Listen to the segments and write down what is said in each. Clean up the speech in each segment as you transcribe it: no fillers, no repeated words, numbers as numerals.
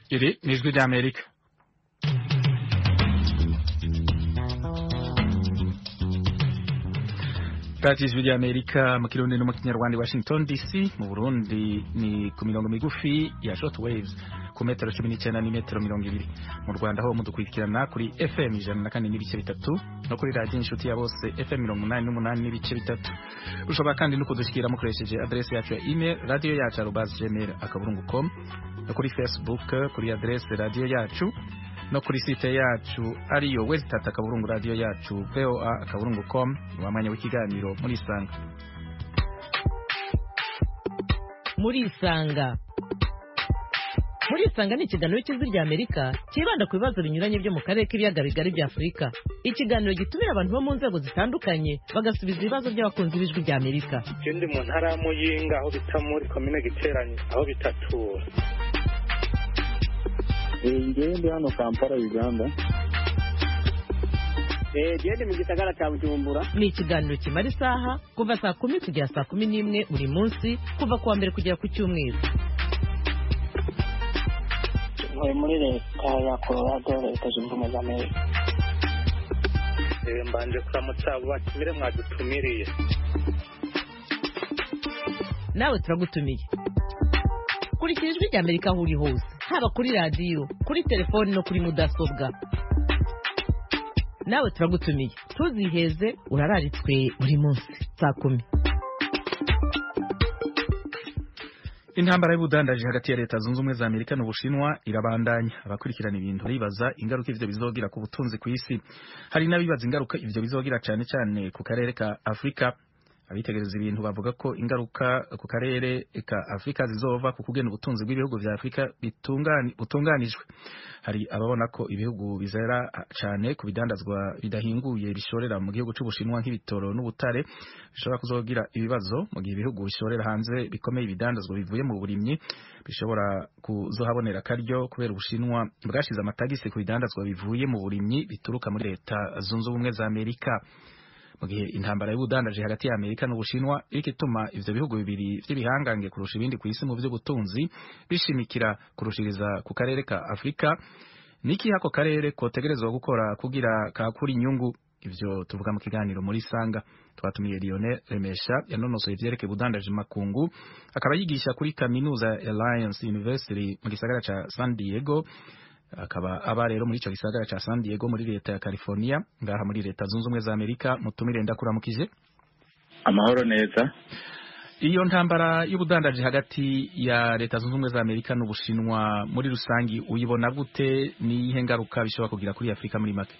Iri ni ijwi ry'Amerika. Kati ijwi ry'Amerika mu Kirundi no mu Kinyarwanda Washington DC, mu Burundi ni ku mirongo migufi ya short waves ku metero 19 ni metero 20. Mu Rwanda ho mudukurikirana kuri FM 104.3 no kuri radio inshuti ya bose FM 88.3. Ushobora kandi no kudushikira mukoresheje adresse yacu ya email radio@gmail.com no kuri Facebook kuri adresse radio yacu no kuri site yacu ariyo website akaburungu radio yacu voa.com wamanya w'ikiganiro muri Isanga. Muri Isanga ni ikiganiro cy'ijwi ry'Amerika kibanda ku bibazo binyuranye byo mu karere k'ibiyaga bigari bya Afurika. Ikiganiro gitumira abantu bo mu nzego zitandukanye bagasubiza ibibazo by'abakunzi b'ijwi ry'Amerika. Ikindi mu ntara ya Muyinga aho bita muri commune Giteranye aho bitatura. Ngende hano Kampala Uganda. Ngende mu gisagara cya Bujumbura. Ni ikiganiro kimara isaha kuva saa 10 kugera saa 11 buri munsi kuva kuwa mbere kugera ku cyumweru. Muri leta ya Colorado leta zunze ubumwe za Amerika. Mbanje kuramutsa abo batumire mwadutumiriye. Nawe turagutumiye. Kurikira ijwi ry'Amerika aho uri hose, haba kuri radio, kuri telefone no kuri mudasobwa. Nawe turagutumiye. Tuziheze urararitswe buri munsi saa 10. Intambara y'ubudandaji hagati ya leta zunze ubumwe za Amerika n'Ubushinwa irabandanya. Abakurikirana ibintu bibaza ingaruka ivyo bizogira ku butunzi ku isi. Hari nabibaza ingaruka ivyo bizogira cyane cyane ku karere ka Afrika. Abitegereza ibintu bavuga ko ingaruka ku karere ka Afrika zizova ku kugena ubutunzi bw'ibihugu vya Afrika butunganijwe. Hari ababona ko ibihugu bizera cyane ku bidandazwa bidahinguye bishorera mu gihugu c'Ubushinwa nk'ibitoro n'ubutare bishobora kuzogira ibibazo mu gihe ibihugu bishorera hanze bikomeye ibidandazwa bivuye mu burimyi bishobora kuzohabonera karyo kubera Ubushinwa bwashize amatagisi ku bidandazwa bivuye mu burimyi bituruka muri leta zunze ubumwe za Amerika. Mu gihe intambara y'ubudandaji hagati ya Amerika n'Ubushinwa iriko ituma ivyo bihugu bibiri vy'ibihangange kurusha ibindi ku isi mu vy'ubutunzi bishimikira kurushiriza ku karere ka Afrika, niki hako karere kotegerezwa gukora kugira kakura inyungu? Ivyo tuvuga mu kiganiro muri Isanga. Twatumiye Lionel Remesha yanonosoye ivyerekeye ubudandaji makungu, akaba yigisha kuri kaminuza Alliance University mu gisagara ca San Diego, akaba aba rero muri ico gisagara ca San Diego muri leta ya California ngaha muri leta zunze ubumwe za Amerika. Mutumire ndakuramukije. Amahoro neza. Iyo ntambara y'ubudandaji hagati ya leta zunze ubumwe za Amerika n'Ubushinwa muri rusangi uyibona gute? Ni ihe ngaruka bishobora kugira kuri Afrika muri make?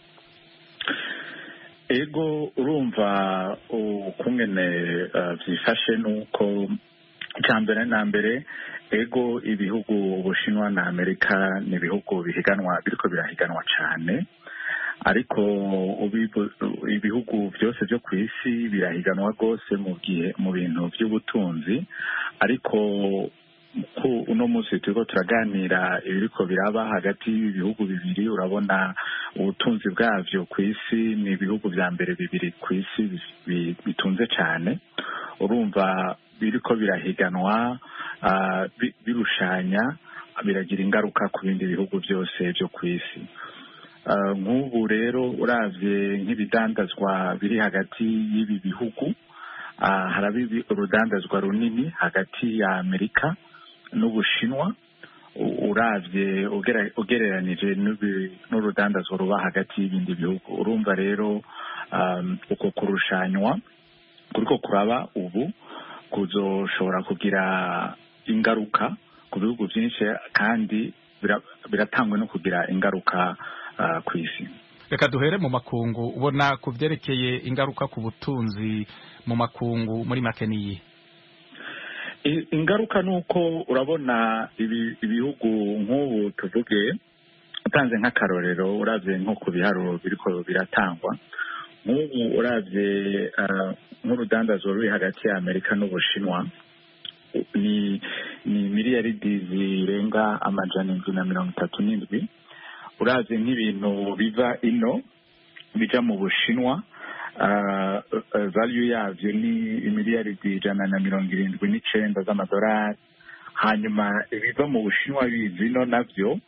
Ego urumva ukungene vyifashe nuko cyambere na mbere ego ibihugu Ubushinwa na Amerika ni ibihugu bihiganwa biriko birahiganwa cyane, ariko ibihugu byose byo ku isi birahiganwa gose mu bintu by'ubutunzi. Ariko uno munsi turiko turaganira ibiriko biraba hagati y'ibihugu bibiri, urabona ubutunzi bwavyo ku isi ni ibihugu vya mbere bibiri ku isi bitunze cyane. Urumva biriko birahiganwa birushanya, biragira ingaruka ku bindi bihugu byose byo ku isi. Nk'ubu rero uravye nk'ibidandazwa biri hagati y'ibi bihugu, harabi urudandazwa runini hagati ya Amerika n'Ubushinwa, uravye ugereranije n'urudandazwa ruba hagati y'ibindi bihugu. Urumva rero uko kurushanywa kuriko kuraba ubu kuzoshobora kugira ingaruka ku bihugu byinshi, kandi biratangwa no kugira ingaruka ku isi. Reka duhere mu makungu. Ubona ku vyerekeye ingaruka ku butunzi mu makungu muri make niyi? Ingaruka nuko urabona ibihugu nk'ubu tuvuge utanze nk'akarorero, uravye nko ku biharuro biriko biratangwa nk'ubu, uravye nk'urudandazwa ruri hagati ya Amerika n'Ubushinwa ni miliyaridi zirenga 737. Uravye nk'ibintu biva ino bija mu Bushinwa, value yavyo ni miliyaridi 179 z'amadolari. Hanyuma ibiva mu Bushinwa bizino navyo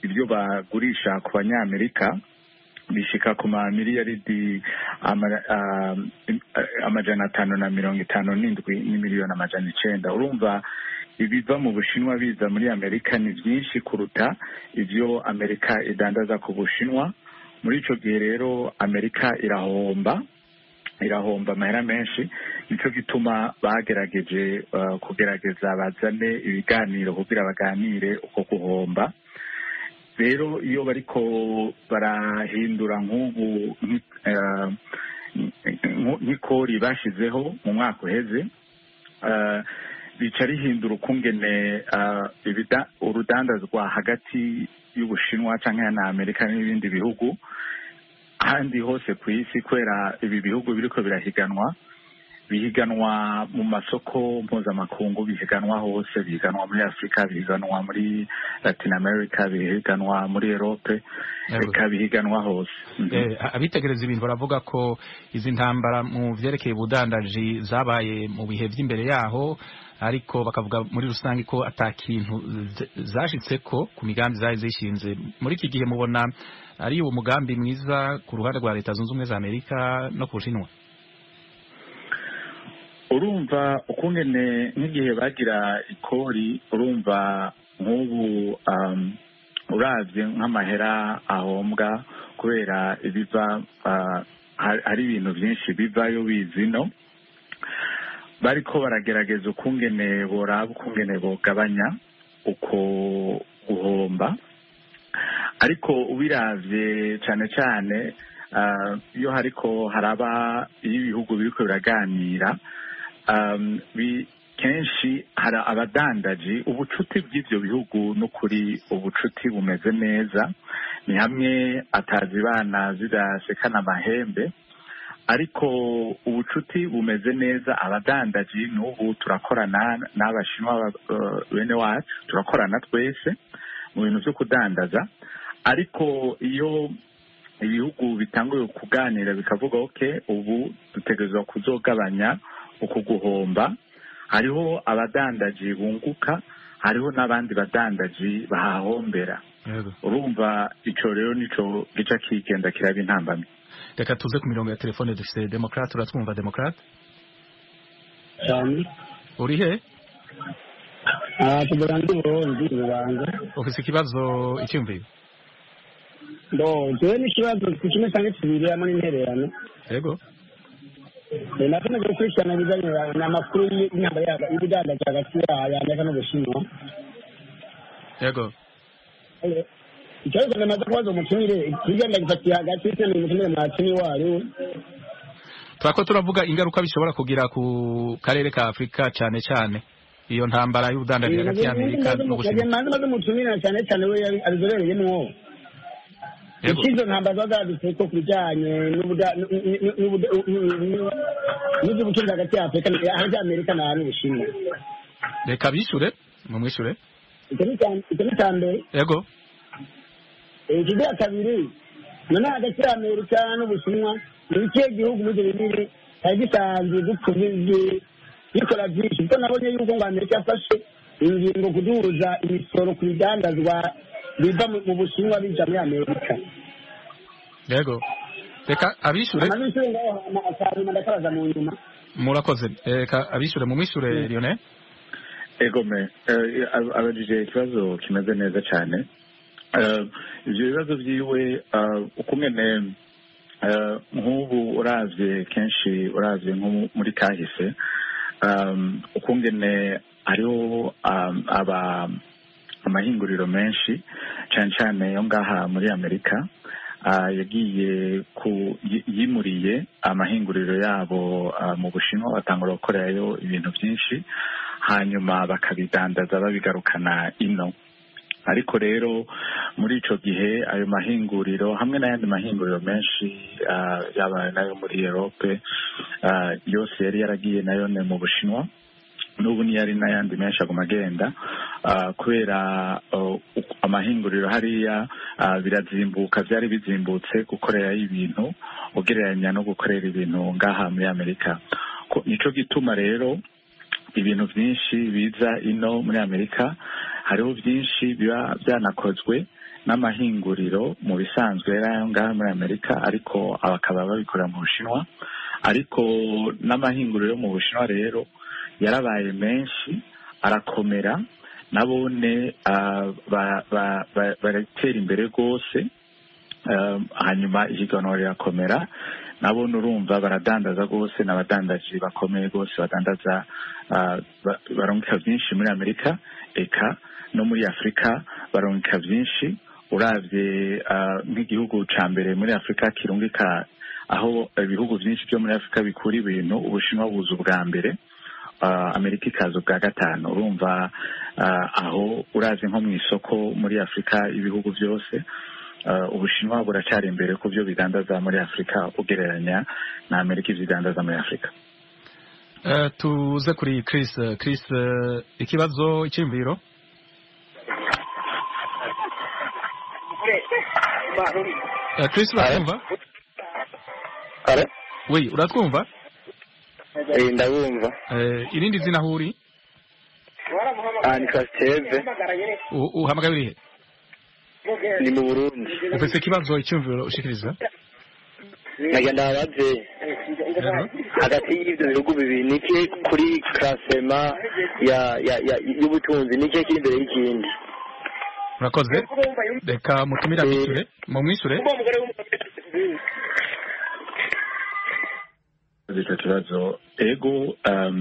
ibyo bagurisha ku banyamerika bishika ku mamiliyaridi 557 n'imiliyoni 900. urumva ibiva mu Bushinwa biza muri Amerika ni byinshi kuruta ibyo Amerika idandaza ku Bushinwa. Muri ico gihe rero Amerika irahomba amahera menshi. Nico gituma bagerageje kugerageza bazane ibiganiro kugira baganire uko guhomba. Rero iyo bariko barahindura nk'ubu nk'ikori bashizeho mu mwaka uheze, bica rihindura ukungene urudandazwa hagati y'Ubushinwa canke na Amerika n'ibindi bihugu ahandi hose ku isi, kubera ibi bihugu biriko bihiganwa mu masoko mpuzamakungu, bihiganwa hose, bihiganwa muri Afrika, bihiganwa muri Latin America, bihiganwa muri Europe, eka bihiganwa hose. Abitegereza ibintu baravuga ko izi ntambara mu vyerekeye ubudandaji zabaye mu bihe vy'imbere yaho, ariko bakavuga muri rusange ko atakintu zashitseko ku migambi zari zishinze. Muri iki gihe mubona ari uwo mugambi mwiza ku ruhande rwa Leta Zunze Ubumwe za Amerika no ku Bushinwa? Urumva ukungene nk'igihe bagira ikori, urumva nk'ubu uravye nk'amahera ahombwa kubera ibiva hari ibintu byinshi bivayo bizino, bariko baragerageza ukungene boraba ukungene bogabanya uko guhomba. Ariko ubiravye cane cane iyo hariko haraba ibihugu biriko biraganira, kenshi hari abadandaji, ubucuti bw'ivyo bihugu n'ukuri ubucuti bumeze neza, ni hamwe atazibana zidasekana amahembe, ariko ubucuti bumeze neza. Abadandaji n'ubu turakorana n'Abashinwa bene wacu, turakorana twese mu bintu vyo kudandaza. Ariko iyo ibihugu bitanguye kuganira bikavuga okay, ubu dutegerezwa kuzogabanya uku guhomba, hariho abadandaji bunguka, hariho n'abandi badandaji bahahombera. Urumva ico rero nico gica kigenda kiraba intambamye. Reka tuze ku mirongo ya telefone dufise Demokrate. Uratwumva Demokrate? Uri he? Tuburandi Burundi Rubanga. Ufise ikibazo icyumviro? Jewe n'ikibazo kimwe cyane kibiri hamwe n'intererano. Yego. Nakene gukurikirana ibijanye n'amakuru y'intambara y'ubudandaji hagati y'Amerika n'Ubushinwa. Yego. Ikibazo namaze kubaza umutumire kigenda gifatiye hagati y'isene umutumire mwakini wayo. Twako turavuga ingaruka bishobora kugira ku karere ka Afrika cyane cyane iyo ntambara y'ubudandaji hagati y'Amerika n'Ubushinwa. Maze umutumire cyane cyane we abizobereyemo. Ikizo ntambara zadutse ko kubijanye n'ubutunzi hagati ya Afrika n'Amerika n'Ubushinwa. Reka bishure mumwishure. Icyo cyambere. Yego. Ikigira kabiri, none hagati ya Amerika n'Ubushinwa ni ikihe gihugu muri bibiri gisanzwe gupfubye gikora byinshi? Kuko nabonye yuko ngo Amerika yafashe ingingo kuduza imisoro ku bidandazwa biva mu Bushinwa bija muri Amerika. Yego. Reka abishure. Abishure ngaho akarima ndakabaza mu nyuma. Murakoze. Reka abishure mu mwishure Lionel. Ego me abajije ikibazo kimeze neza cyane. Ivyo bibazo vyiwe ukungene nk'ubu uravye kenshi uravye nko muri kahise, ukungene hariho amahinguriro menshi cane cane yo ngaha muri Amerika yagiye yimuriye amahinguriro yabo mu Bushinwa, batangura gukorerayo ibintu byinshi, hanyuma bakabidandaza babigarukana ino. Ariko rero muri ico gihe ayo mahinguriro hamwe n'ayandi mahinguriro menshi yaba nayo muri Europe yose yari yaragiye nayo ne mu Bushinwa, n'ubu ni yari n'ayandi menshi aguma agenda kubera amahinguriro hariya birazimbuka, vyari bizimbutse gukorera ibintu ugereranya no gukorera ibintu ngaha muri Amerika. Nico gituma rero ibintu byinshi biza ino muri Amerika hariho byinshi biba byanakozwe n'amahinguriro mu bisanzwe y'aho ngaho muri Amerika ariko bakaba babikorera mu Bushinwa, ariko n'amahinguriro mu Bushinwa rero yarabaye menshi arakomera, nabone baratera imbere rwose, hanyuma ihiganwa rirakomera, nabone urumva baradandaza rwose, n'abadandaji bakomeye rwose badandaza barungika byinshi muri Amerika, eka no muri Afurika barungika byinshi. Uravye nk'igihugu ca mbere muri Afurika kirungika, aho ibihugu byinshi byo muri Afurika bikura ibintu, Ubushinwa buza ubwa mbere, Amerika ikaza ubwa gatanu. Urumva aho urazi nko mu isoko muri Afurika ibihugu byose, Ubushinwa buracari imbere ku byo bidandaza muri Afurika ugereranya na Amerika ibidandaza muri Afurika. Tuze kuri Chris, ikibazo icyumviro. Chris, uratwumva? Oui, uratwumva? Ndabumva. Irindi zina huri? Ni Kasteve. Uhamagaye urihe? Ni mu Burundi. Ufise ikibazo icyumviro ushikiriza? Nagenda abaje hagati y'ibyo bihugu bibiri, niki kuri klasema y'ubutunzi, niki kiri imbere y'ikindi? Murakoze, reka mutumira mwishure mumwishure. Icyo kibazo ego,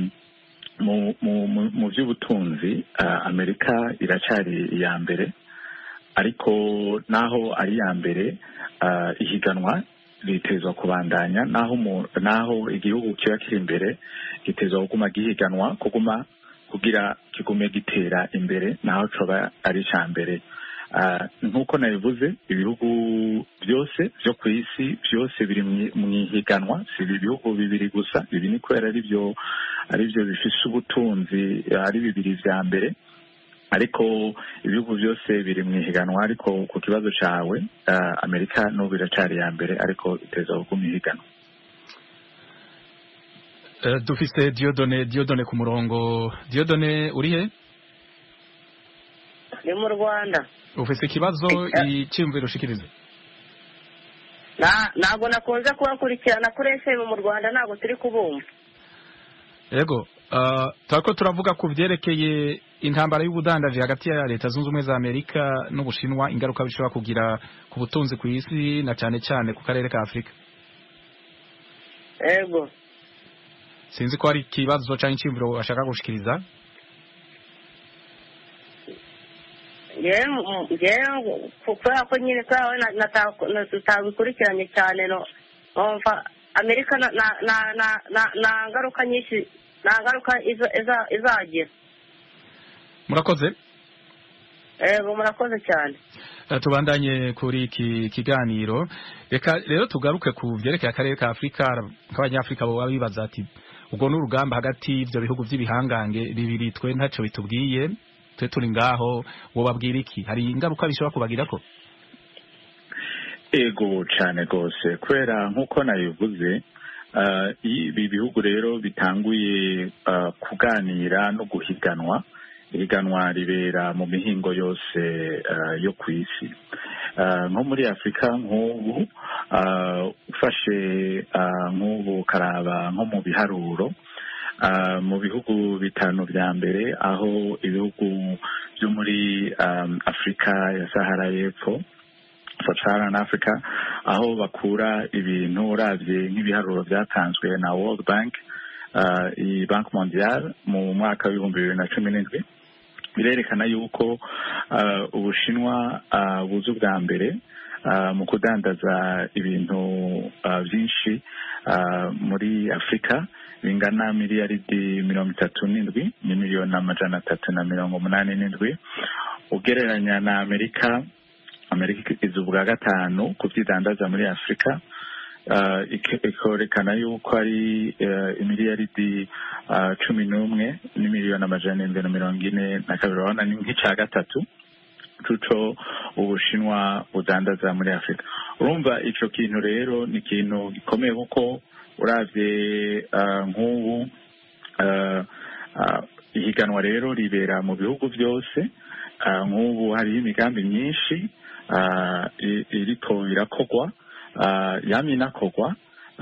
mu by'ubutunzi Amerika iracari iya mbere, ariko naho ari iya mbere ihiganwa ritezwa kubandanya, naho igihugu kiba kiri imbere gitezwa kuguma gihiganwa, kugira kigume gitera imbere, naho coba ari ca mbere. Nk'uko nabivuze, ibihugu byose byo ku isi byose biri mu ihiganwa, si ibihugu bibiri gusa, ibi ni kubera ari byo bifise ubutunzi, ari bibiri vya mbere, ariko ibihugu byose biri mu ihiganwa. Ariko ku kibazo cawe, Amerika n'ubu iracari ya mbere, ariko iteza kuguma ihiganwa. Dufise Diodone ku murongo. Diodone urihe? Ni mu Rwanda. Ufise ikibazo icyumviro ushikirize? Ntabwo nakunze kubakurikirana kuri FM mu Rwanda, ntabwo turi kubumva. Yego, turako turavuga ku vyerekeye intambara y'ubudandaji hagati ya Leta Zunze Ubumwe za Amerika n'Ubushinwa, ingaruka bishobora kugira ku butunzi ku isi na cane cane ku karere ka Afrika. Yego. Sinzi ko ari ikibazo cyangwa icyumviro ashaka gushikiriza. Kubera ko nyine tutabikurikiranye cyane, numva Amerika nta ngaruka nyinshi, nta ngaruka izagira. Murakoze. Yego, murakoze cyane. Tubandanye kuri iki kiganiro, reka rero tugaruke ku vyerekeye akarere ka Afrika. Nk'abanyafrika bo bibaza ati ubwo n'urugamba hagati y'ivyo bihugu vy'ibihangange bibiri, twe ntaco bitubwiye, twe turi ngaho, wo babwira iki? Hari ingaruka bishobora kubagirako? Ego cane gose, kubera nk'uko nabivuze, ibi bihugu rero bitanguye kuganira no guhiganwa. Ihiganwa ribera mu mihingo yose yo ku isi. Nko muri Afrika nk'ubu, ufashe nk'ubu karaba nko mu biharuro, mu bihugu bitanu vya mbere, aho ibihugu byo muri Afrika ya Sahara y'Epfo, Sub-Saharan Africa, aho bakura ibintu, uravye nk'ibiharuro vyatanzwe na World Bank, iyi Bank Mondiale mu mwaka w'2017, birerekana yuko Ubushinwa buza ubwa mbere mu kudandaza ibintu byinshi muri Afrika bingana miliyaridi 37 n'imiliyoni 387, ugereranya na Amerika iza ubwa gatanu ku byidandaza muri Afrika, ikorekana yuko ari imiliyaridi 11 n'imiliyoni 742. Urabona ni nk'icya gatatu cuco Ubushinwa budandaza muri Afrika. Urumva ico kintu rero ni ikintu gikomeye, kuko uravye nk'ubu ihiganwa rero ribera mu bihugu byose, nk'ubu hariho imigambi myinshi iriko irakogwa yamye inakogwa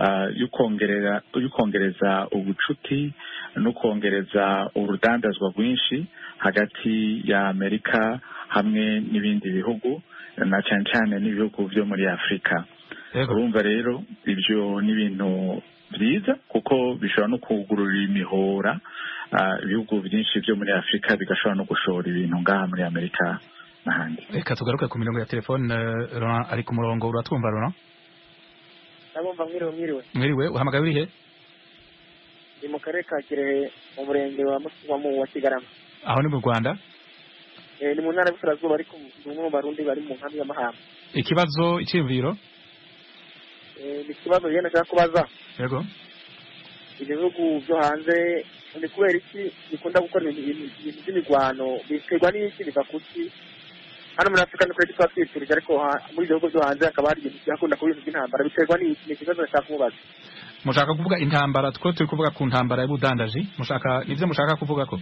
yukongereza ubucuti no kongereza urudandazwa rwinshi hagati ya Amerika hamwe n'ibindi bihugu na cyane cyane n'ibihugu byo muri Afrika. Urumva rero ibyo ni ibintu byiza kuko bishobora no kugurura imihora ibihugu byinshi byo muri Afrika bigashobora no gushora ibintu ngaha muri Amerika n'ahandi. Reka tugaruke ku mirongo ya telefone. Laurent ari ku murongo, uratwumva Laurent? Ndabumva. Mwiriwe, uhamagaye uri he? Ni mu karere ka Kirehe mu murenge wa Kigarama. Aho ni mu Rwanda? Ni mu ntara y'Iburasirazuba ariko bamwe mu Barundi bari mu nkambi y'Amahamba. Ikibazo icyumviro? Ni ikibazo yenda nshaka kubaza. Yego. Ibihugu byo hanze ni kubera iki bikunda gukora ibintu by'imirwano, biterwa n'iki biva kuki? Hano muri Afrika niko tuba twifurije, ariko muri ibihugu byo hanze hakaba hari ibintu byakunda kuba ibintu by'intambara, biterwa n'iki? Ni ikibazo nshaka kumubaza. Mushaka kuvuga intambara? Two turi kuvuga ku ntambara y'ubudandaji, mushaka nivyo mushaka kuvuga ko?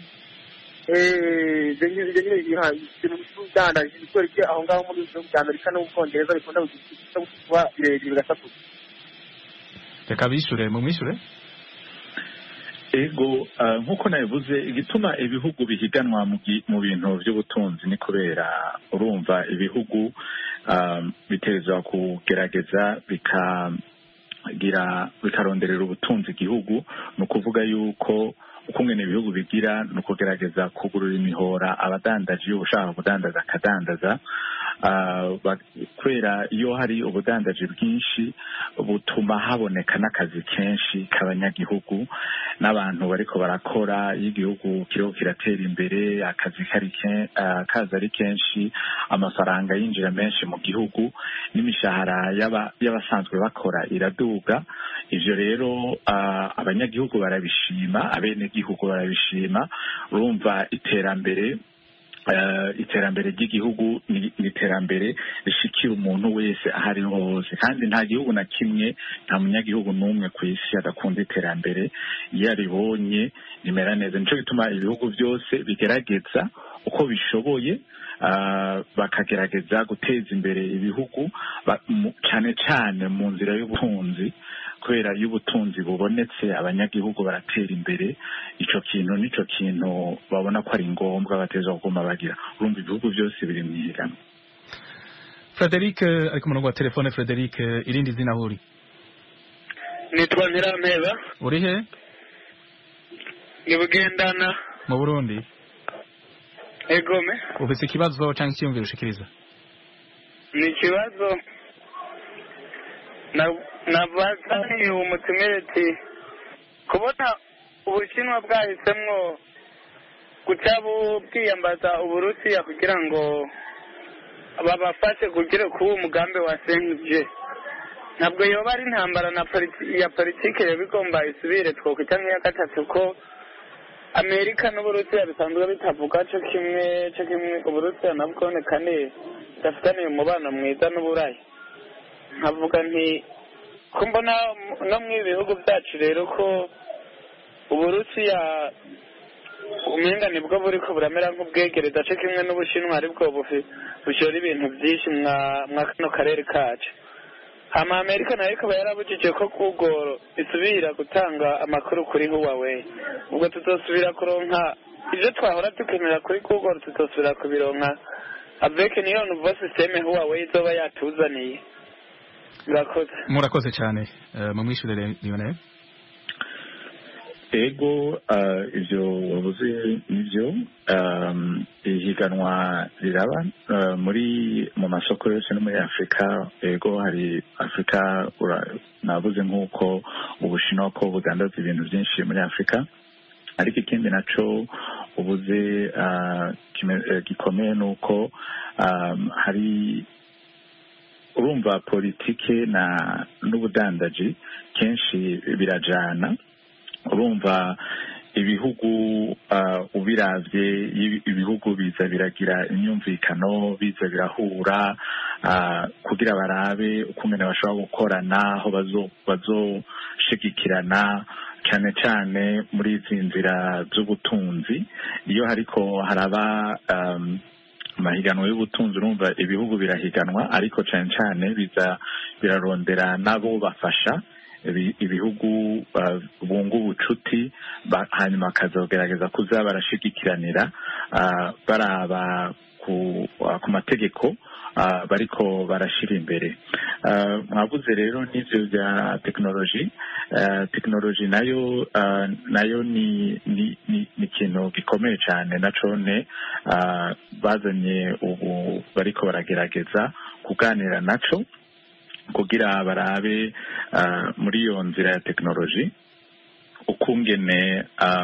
Ubudandaji kubera iki aho ngaho muri ibihugu bya Amerika no mu Bwongereza bikunda kuba birebire bigasakuza? Reka bishure, mumwishure. Ego nk'uko nabivuze, igituma ibihugu bihiganwa mu bintu by'ubutunzi ni kubera urumva ibihugu bitezwa kugerageza bikaronderera ubutunzi igihugu. Ni ukuvuga yuko ukungene ibihugu bigira ni ukugerageza kugurura imihora abadandaji, ushaka kudandaza akadandaza, kubera iyo hari ubudandaji bwinshi butuma haboneka n'akazi kenshi k'abanyagihugu n'abantu bariko barakora. iyo igihugu kiriho kiratera imbere, akazi kaza ari kenshi, amafaranga yinjira menshi mu gihugu, n'imishahara y'abasanzwe bakora iraduga. Ivyo rero abanyagihugu barabishima, abenegihugu barabishima. Urumva iterambere ry'igihugu ni iterambere rishikira umuntu wese ahari hose, kandi nta gihugu na kimwe, nta munyagihugu n'umwe ku isi adakunda iterambere. iyo aribonye rimera neza. Nico gituma ibihugu byose bigerageza uko bishoboye bakagerageza guteza imbere ibihugu cyane cyane mu nzira y'ubutunzi, kubera iyo ubutunzi bubonetse abanyagihugu baratera imbere. Ico kintu nico kintu babona ko ari ngombwa bateza kuguma bagira. Urumva ibihugu byose biri mu ihiganwa. Frederic ari ku murongo wa telefone. Frederic, irindi zina huri? Nitwa Ntirampeba. Uri he? Ni Bugendana mu Burundi. Egome. Ufise ikibazo cyangwa icyumviro ushikiriza? Ni ikibazo nabazaniye umutumireti kubona Ubushinwa bwahisemwo guca bwiyambaza Uburusiya kugira ngo babafashe kugira kuba umugambi wa 5G. Ntabwo yoba ari intambara ya politike yabigomba isubire twokwita nk'iya gatatu ko Amerika n'Uburusiya bisanzwe bitavuga cyo kimwe Uburusiya nabwo kane dafitaniye umubano mwiza n'Uburayi. Nkavuga nti ko mbona no mu bihugu byacu rero ko Uburusiya umenga nibwo buriko buramera nk'ubwegereza cyo kimwe n'Ubushinwa aribwo bushora ibintu byinshi mwa kano karere kacu. Hama Amerika nayo ikaba yarabujije ko Google isubira gutanga amakuru kuri Huawei. Ubwo tutosubira kuronka ivyo twahora tukenera kuri Google, tutosubira kubironka avec niyo nouveau système Huawei izoba yatuzaniye. Murakoze cyane. Mumwishyurire Lionel. Ego ivyo wavuze nivyo. Ihiganwa riraba mu masoko yose no muri Afrika. Ego hari Afrika navuze nk'uko Ubushinwa ko budandaza ibintu byinshi muri Afrika, ariko ikindi naco ubuze gikomeye nuko hari urumva politike n'ubudandaji kenshi birajana. Urumva ibihugu ubiravye, ibihugu biza biragira imyumvikano, biza birahura kugira barabe ukungene bashobora gukorana, aho bazoshigikirana cyane cyane muri izi nzira z'ubutunzi. Iyo hariko haraba amahiganwa y'ubutunzi urumva ibihugu birahiganwa ariko cyane cyane biza birarondera nabo bafasha ibihugu bunga ubucuti hanyuma bakazogerageza kuza barashigikiranira baraba ku mategeko bariko barashira imbere. Mwavuze rero n'ivyo bya tekinoloji nayo ni ikintu gikomeye cyane nacone bazanye ubu bariko baragerageza kuganira naco kugira barabe muri iyo nzira ya tekinoloji ukungene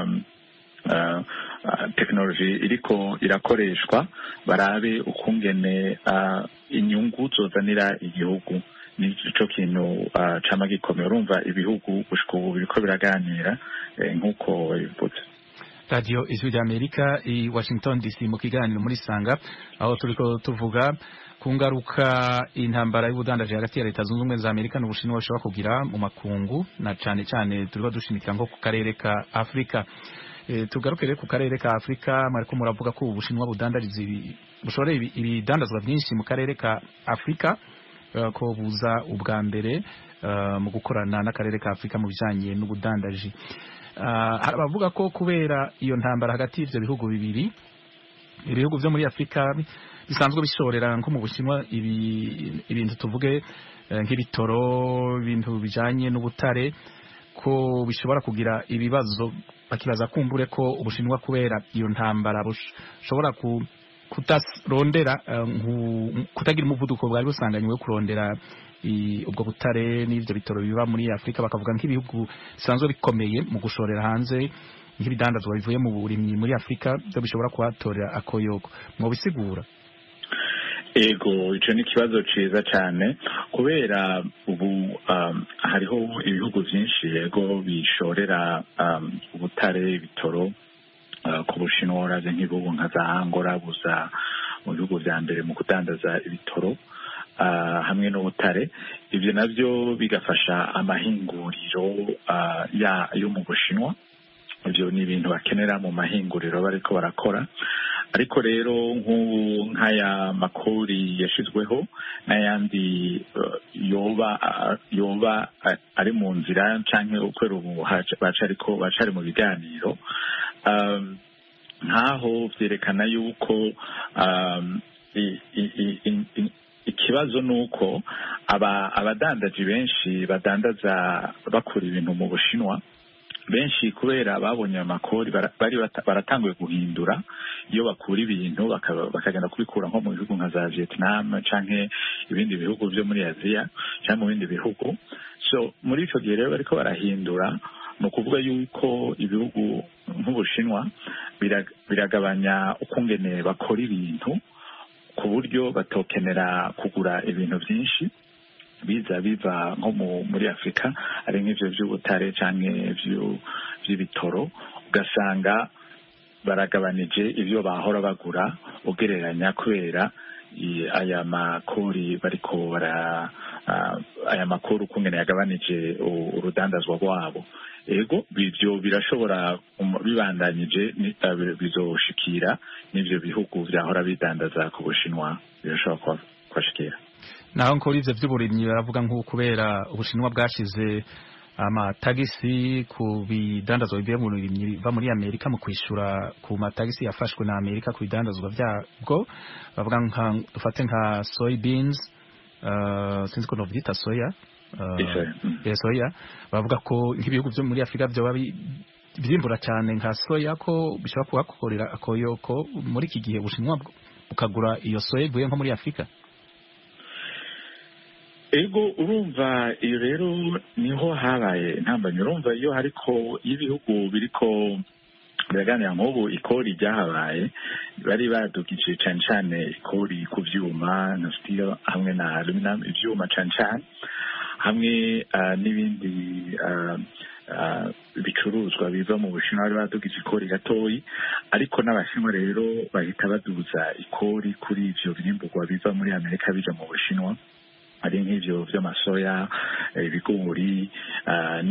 tekinoloji iriko irakoreshwa barabe ukungene inyungu zozanira igihugu nico kintu cama gikomeye urumva ibihugu gushika ubu biriko biraganira nk'uko babivuze. Radio Ijwi ry'Amerika i Washington DC mu kiganiro muri Sanga aho turiko tuvuga ku ngaruka intambara y'ubudandaji hagati ya Leta Zunze Ubumwe za Amerika n'Ubushinwa bashobora kugira mu makungu na cane cane turiko dushimikira nko ku karere ka Afrika. Tugaruke rero ku karere ka Afrika mariko muravuga ko Ubushinwa budandariza bushoreye ibidandazwa byinshi mu karere ka Afrika ko buza ubwa mbere mu gukorana n'akarere ka Afrika mu bijanye n'ubudandaji. Harabavuga ko kubera iyo ntambara hagati y'ivyo bihugu bibiri ibihugu vyo muri Afrika bisanzwe bishorera nko mu Bushinwa ibintu tuvuge nk'ibitoro ibintu bijanye n'ubutare ko bishobora kugira ibibazo bakibaza kumbure ko Ubushinwa kubera iyo ntambara bushobora kutarondera kutagira umuvuduko bwari busanganywe kurondera ubwo butare n'ivyo bitoro biba muri Afrika bakavuga nk'ibihugu bisanzwe bikomeye mu gushorera hanze nk'ibidandazwa bivuye mu burimyi muri Afrika byo bishobora kuhatorera akoyoko mu bisigura. Ego ico ni kibazo ciza cyane kubera ubu hariho ibihugu byinshi yego bishorera ubutare bitoro ku Bushinwa uraje nk'ibihugu nka za Angola buza mu bihugu vya mbere mu kudandaza ibitoro hamwe n'ubutare ibyo navyo bigafasha amahinguriro yo mu Bushinwa. Ibyo ni ibintu bakenera mu mahinguriro bariko barakora ariko rero nk'aya makori yashizweho n'ayandi yoba ari mu nzira canke ukwera ubu bacari mu biganiro nkaho vyerekana yuko ikibazo nuko abadandaji benshi badandaza bakora ibintu mu Bushinwa benshi kubera babonye amakori bari baratanguye guhindura iyo bakura ibintu bakagenda kubikura nko mu bihugu nka za Vietnam canke ibindi bihugu byo muri Aziya canke mu bindi bihugu. So muri ico gihe rero bariko barahindura no kuvuga yuko ibihugu nk'Ubushinwa biragabanya ukungene bakora ibintu ku buryo batokenera kugura ibintu byinshi biva nko muri Afrika ari nk'ivyo vy'ubutare canke vy'ibitoro ugasanga baragabanije ivyo bahora bagura ugereranya kubera aya makori bariko aya makori ukungene yagabanije urudandazwa rwabo. Ego bivyo birashobora bibandanyije bizoshikira n'ivyo bihugu vyahora bidandaza ku Bushinwa birashobora kwashikira. Naho nkora ivyo vy'uburimyi baravuga nko kubera Ubushinwa bwashize amatagisi ku bidandazwa bivuye mu burimyi biva muri Amerika mu kwishura ku matagisi yafashwe na Amerika ku bidandazwa vyabwo bavuga dufate nka soybeans sinzi ko novyita soya soya bavuga ko nk'ibihugu vyo muri Afrika vyo birimbura cyane nka soya ko bishobora kuhakorera akoyoko muri iki gihe Ubushinwa bukagura iyo soya ivuye nko muri Afrika. Ego urumva iyo rero niho habaye intambamyi urumva iyo hariko ibihugu biriko biraganira nk'ubu ikori ryahabaye bari badugije cane cane ikori ku vyuma na steel hamwe na aluminum ivyuma cane hamwe n'ibindi bicuruzwa biva mu Bushinwa bari badugije ikori gatoyi ariko n'Abashinwa rero bahita baduza ikori kuri ivyo birimburwa biva muri Amerika bija mu Bushinwa ari nk'ivyo vy'amasoya ibigori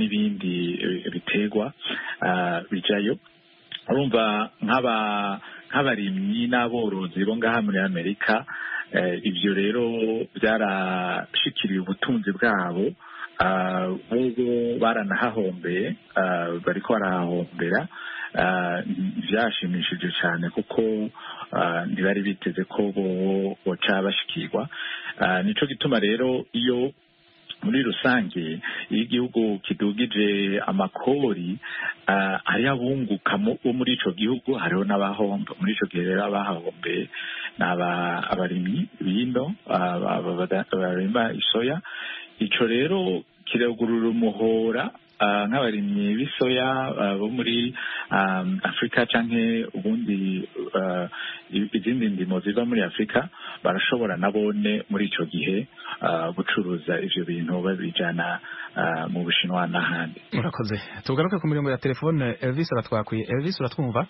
n'ibindi biterwa bijayo urumva nk'abarimyi n'aborozi bo ngaha muri Amerika. Ibyo rero byarashikiriye ubutunzi bwabo, bobo baranahahombeye, bariko barahahombera. Byashimishije cyane kuko ntibari biteze ko boca bashikirwa. Nico gituma rero iyo muri rusange iyo igihugu kidugije amakori, hari abunguka bo muri ico gihugu, hariho n'abahomba. Muri ico gihe rero abahahombeye ni abarimyi bino barima isoya. Ico rero kiragurura umuhora nk'abarimyi b'isoya bo muri Afrika canke ubundi izindi ndimo ziva muri Afrika barashobora nabone muri ico gihe gucuruza ivyo bintu babijana mu Bushinwa n'ahandi. Murakoze. Tugaruke ku mirongo ya telefone. Elvis aratwakwiye. Elvis uratwumva?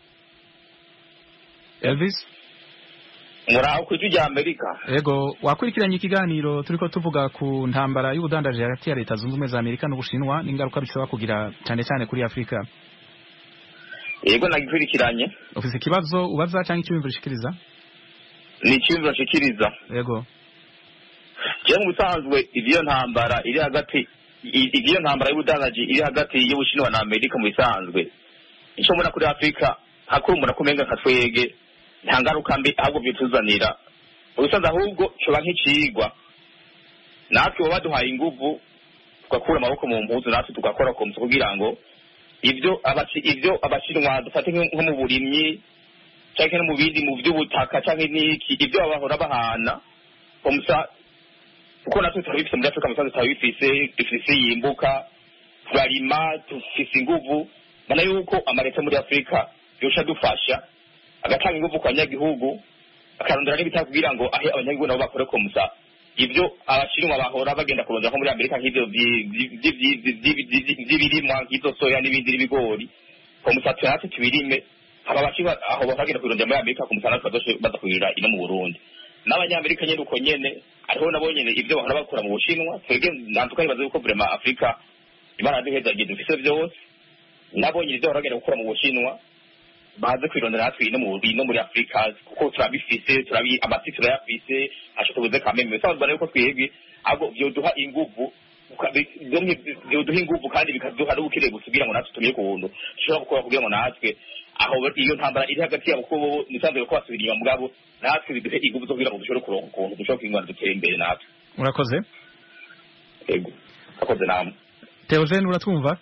Elvis muraho ku rya Amerika. Yego, wakurikiranye ikiganiro turiko tuvuga ku ntambara y'ubudandaje hagati ya Leta Zunze Ubumwe za Amerika n'Ubushinwa n'ingaruka bishobora kugira cyane cyane kuri Afrika. Yego, nagikurikiranye. Ufise ikibazo ubaza cyangwa icyumviro ushikiriza? Ni icyumviro nshikiriza. Yego. Je mu busanzwe ivyo ntambara iri hagati ivyo ntambara y'ubudandaje iri hagati y'Ubushinwa na Amerika mu bisanzwe. Ico mbona kuri Afrika hakumbura kumenga katwege nta ngaruka mbi ahubwo bituzanira ubusanzwe, ahubwo coba nk'icigwa natwe baba baduhaye inguvu tugakura amaboko mu mpuzu natwe tugakora komsa kugira ngo ivyo abashinwa dufate nko mu burimyi canke no mu bindi mu vy'ubutaka canke n'iki ivyo babahora bahana komsa, kuko natwe turabifise muri Afrika musanze turabifise yimbuka, turarima, dufise inguvu. Mana yuko amareta muri Afrika yosha dufasha agatanga inguvu kwa nyagihugu, akarondera n'ibitaka kugira ngo ahe abanyagihugu nabo bakore komsa ivyo abashinwa bahora bagenda kurondera ko muri Amerika nk'ivyo vy'ibirimwa nk'ivyo soya n'ibindi n'ibigori komsa natwe tubirime. Aba bashinwa aho bagenda kurondera muri Amerika komsa natwe baza kurira ino mu Burundi. N'abanyamerika nyene uko nyene ariho nabo nyene ivyo bahora bakora mu Bushinwa. Twebwe nantuka nibaza yuko vraiment Afrika imana duhezagiye dufise vyose, nabo nyene ivyo bahora bagenda gukora mu Bushinwa baze kwirondera natwe ino muri Afrika kuko turabifise, amasi turayafise, ashoboze kameme. Bisanzwe yuko twebwe ahubwo vyoduha inguvu, vyoduha inguvu kandi bikaduha n'ubukire gusugira ngo natwe tumenye ukuntu dushobora gukora kugira ngo natwe aho iyo ntambara iri hagati yabo kuko nisanzwe ko basubira inyuma mugabo natwe biduhe inguvu zo kugira ngo dushobore kuronka ukuntu dushobora kwingana dutera imbere natwe. Murakoze. Yego, akoze namwe. Theogene uratwumva?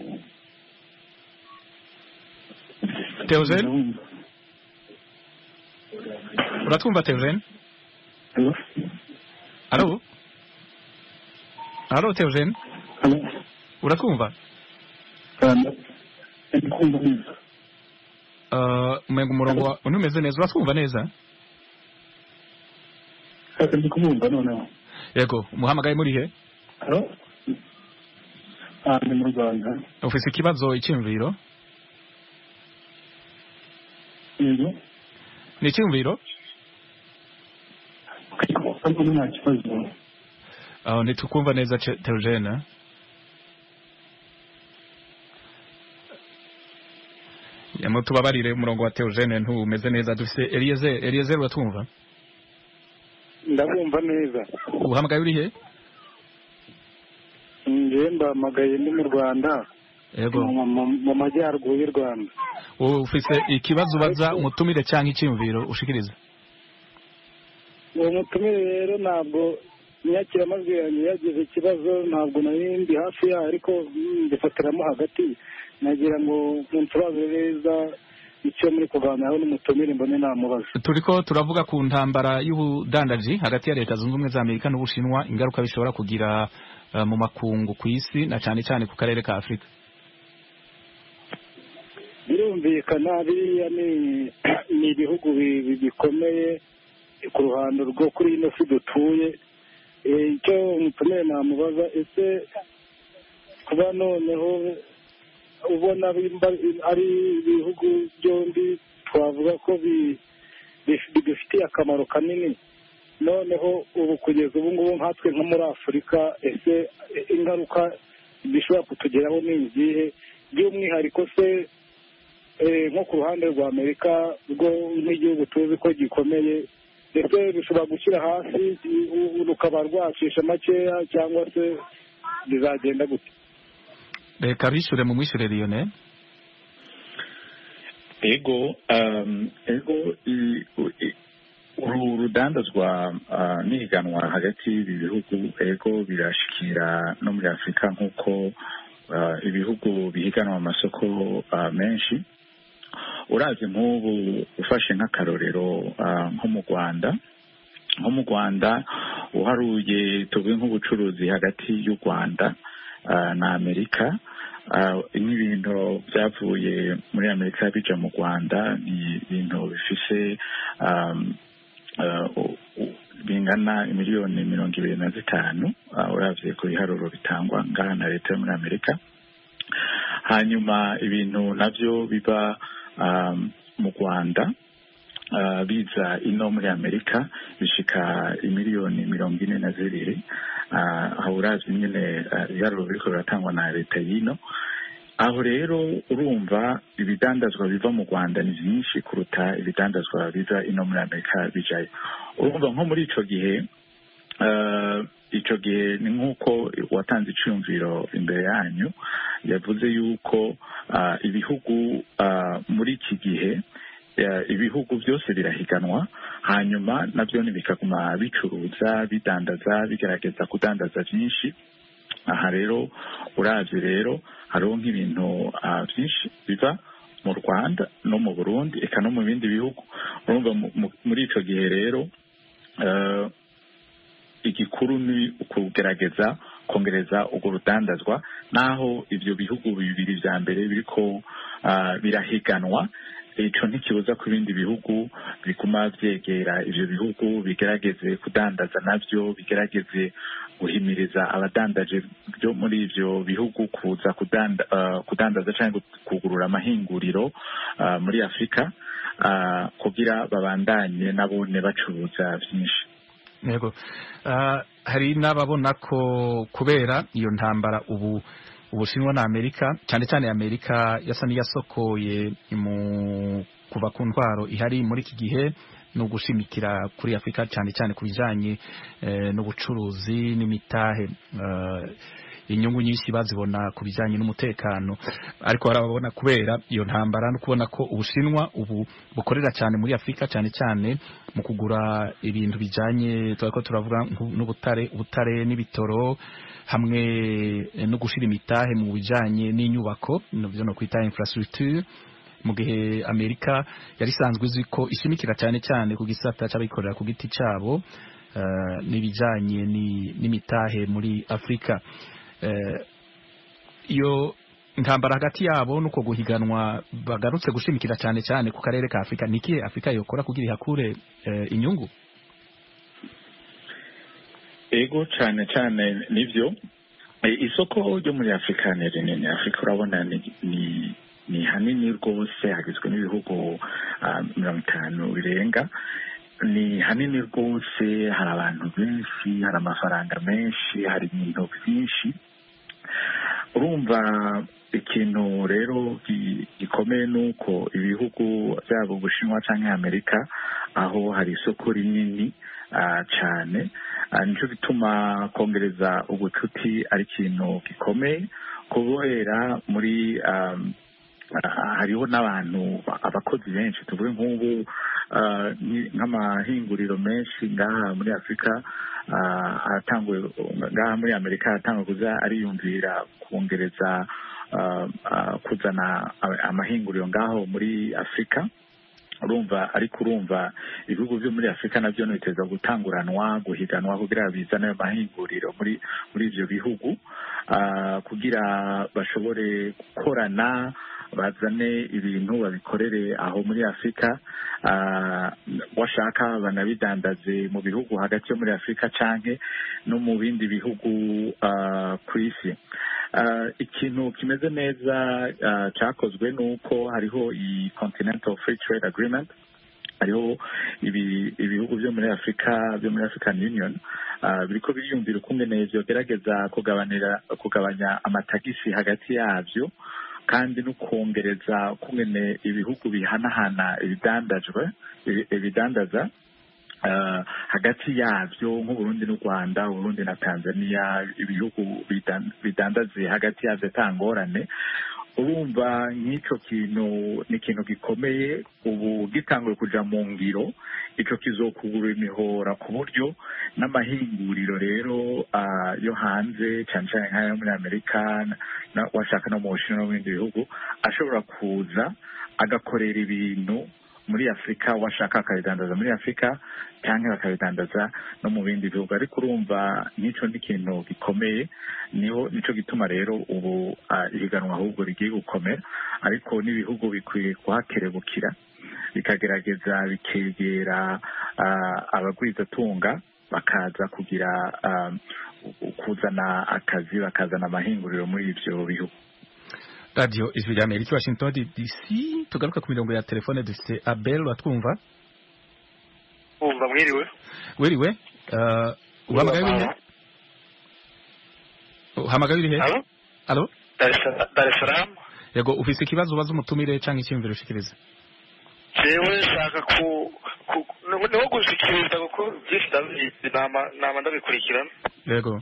Theogene? Uratwumva Theogene? Allo? Allo Theogene? Uratwumva? Umenga umurongo unumeze neza. Uratwumva neza? Ndikumva noneho. Yego, umuhamagaye muri he? Allo? Ni mu Rwanda. Ufise ikibazo icyumviro? Yego. Ni icyumviro? Nta kibazo. Ntitukumva neza Theogene. Tubabarire umurongo wa Theogene ntumeze neza. Dufise Eliezer uratwumva? Ndabumva neza. Uhamagaye uri he? Nje mbamagaye ndi mu Rwanda. Yego. Mu majyaruguru y'u Rwanda. Ufise ikibazo ubaza umutumire cyangwa icyumviro ushikiriza? Uwo mutumire rero ntabwo nyakira amajwi yanjye yagize ikibazo, ntabwo nari ndi hafi yaho ariko ndifatiramo hagati. Nagira ngo munsobanurire neza icyo muri kuganiraho n'umutumire mbone namubaza. Turiko turavuga ku ntambara y'ubudandaji hagati ya Leta Zunze Ubumwe za Amerika n'Ubushinwa, ingaruka bishobora kugira mu makungu ku isi na cyane cyane ku karere ka Afrika. Birumvikana biriya ni ibihugu bikomeye ku ruhando rwo kuri ino si dutuye. Icyo umutumire namubaza, ese kuba noneho ubona ari ibihugu byombi twavuga ko bidufitiye akamaro kanini, noneho ubu kugeza ubu ngubu nkatwe nko muri Afurika, ese ingaruka bishobora kutugeraho ni izihe? By'umwihariko se nko ku ruhande rwa amerika rwo nk'igihugu tuzi ko gikomeye ndetse bishobora gushyira hasi rukaba rwacisha makeya cyangwa se bizagenda gute? reka bishyure mu mwishyure Lionel. ego uru rudandazwa n'ihiganwa hagati y'ibi bihugu ego birashikira no muri afurika nk'uko ibihugu bihiganwa mu masoko menshi. urazi nk'ubu ufashe nk'akarorero nko mu Rwanda uharuye tuvuge nk'ubucuruzi hagati y'u Rwanda na Amerika, nk'ibintu byavuye muri Amerika bija mu Rwanda ni ibintu bifise bingana miliyoni 25 uravye ku biharuro bitangwa ngaha na leta yo muri Amerika. Hanyuma ibintu navyo biba mu Rwanda biza ino muri Amerika bishika imiliyoni 42. aho uravye nyene ibiharuro biriko biratangwa na leta y'ino. aho rero urumva ibidandazwa biva mu Rwanda ni byinshi kuruta ibidandazwa biza ino muri Amerika bijayo. urumva nko muri ico gihe ni nk'uko watanze iciyumviro imbere yanyu yavuze yuko ibihugu muri iki gihe ibihugu byose birahiganwa, hanyuma nabyo bikaguma bicuruza bidandaza bigerageza kudandaza byinshi. aha rero uravye rero hariho nk'ibintu byinshi biva mu Rwanda no mu Burundi eka no mu bindi bihugu. urumva muri ico gihe rero igikuru ni ukugerageza kongereza urwo rudandazwa, naho ivyo bihugu bibiri vya mbere biriko birahiganwa. ico ntikibuza ko ibindi bihugu biguma vyegera ivyo bihugu bigerageze kudandaza navyo, bigerageze guhimiriza abadandaje byo muri ivyo bihugu kuza kudandaza cyangwa kugurura amahinguriro muri Afrika kugira babandanye nabone bacuruza byinshi. Yego, hari n'ababona ko kubera iyo ntambara ubu Ubushinwa na Amerika, cyane cyane Amerika yasa niyasokoye mu kuva ku ntwaro ihari muri iki gihe no gushimikira kuri Afrika cyane cyane kubijanye n'ubucuruzi n'imitahe. Inyungu nyinshi bazibona kubijanye n'umutekano, ariko barabona kubera iyo ntambara no kubona ko Ubushinwa ubu bukorera cyane muri Afrika cyane cyane mu kugura ibintu bijanye twako turavuga ubutare n'ibitoro hamwe no gushira imitahe mu bijanye n'inyubako navyo no kwita infrastructure, mu gihe Amerika yari sanzwe izwi ko ishimikira cyane cyane ku gisata cy'abikorera ku giti cyabo n'ibijanye n'imitahe muri Afrika. Iyo intambara hagati yabo nuko guhiganwa bagarutse gushimikira cyane cyane ku karere ka Afrika, niki Afrika yokora kugira ihakure inyungu? Ego cyane cyane nivyo isoko ryo muri Afrika ni rinini. Afrika urabona ni hanini rwose, hagizwe n'ibihugu 50 birenga, ni hanini rwose, hari abantu benshi, hari amafaranga menshi, hari ibintu byinshi. urumva ikintu rero gikomeye nuko ibihugu byabo Ubushinwa canke Amerika aho hari isoko rinini cyane, nico gituma kongereza ubucuti ari ikintu gikomeye kubera muri hariho n'abantu abakozi benshi, tuvuge nk'ubu nk'amahinguriro menshi ngaha muri Afrika atanguye ngaha muri Amerika atanguye kuza ariyumvira kongereza kuzana amahinguriro ngaho muri Afrika. urumva ibihugu byo muri Afrika nabyo biteza gutanguranwa guhiganwa kugira bizane ayo mahinguriro muri ivyo bihugu kugira bashobore gukorana, bazane ibintu babikorere aho muri Afrika, washaka banabidandaze mu bihugu hagati yo muri Afrika canke no mu bindi bihugu kw'isi. Ikintu kimeze neza cyakozwe nuko hariho i Continental Free Trade Agreement, hariho ibihugu byo muri Afrika, byo muri African Union biriko biyumvira ukungene vyogerageza kugabanya amatagisi hagati yavyo, kandi no kongereza kungene ibihugu bihanahana ibidandaza hagati yabyo nk'Uburundi n'u Rwanda, Uburundi na Tanzania, ibihugu bidandaze hagati yabyo atangorane. Urumva nk'icyo kintu ni ikintu gikomeye ubu gitanguye kuja mu ngiro, ico kizokugura imihora ku buryo n'amahinguriro rero yo hanze cyane cyane nk'ayo muri Amerika washaka no mu Bushinwa no mu bindi bihugu ashobora kuza agakorera ibintu muri Afrika, washaka akabidandaza muri Afrika cyangwa akabidandaza no mu bindi bihugu. Ariko urumva n'icyo ni ikintu gikomeye, nico gituma rero ubu ihiganwa ahubwo rigiye gukomera, ariko n'ibihugu bikwiye kuhakerebukira bikagerageza bikegera abagwizatunga bakaza kugira kuzana akazi, bakazana amahinguriro muri ivyo bihugu. Radio Ijwi rya Amerika, Washington DC. Tugaruka ku mirongo ya telefone, dufite Abel, watwumva? Umva, mwiriwe. Wiriwe. Uhamagaye urihe? Uhamagaye urihe? Halo? Halo? Dar es Salaam. Yego, ufise ikibazo ubaza umutumire canke icyumviro ushikiriza? Jewe shaka no gushikiriza kuko byinshi ndabizi nama ndabikurikirana. Yego.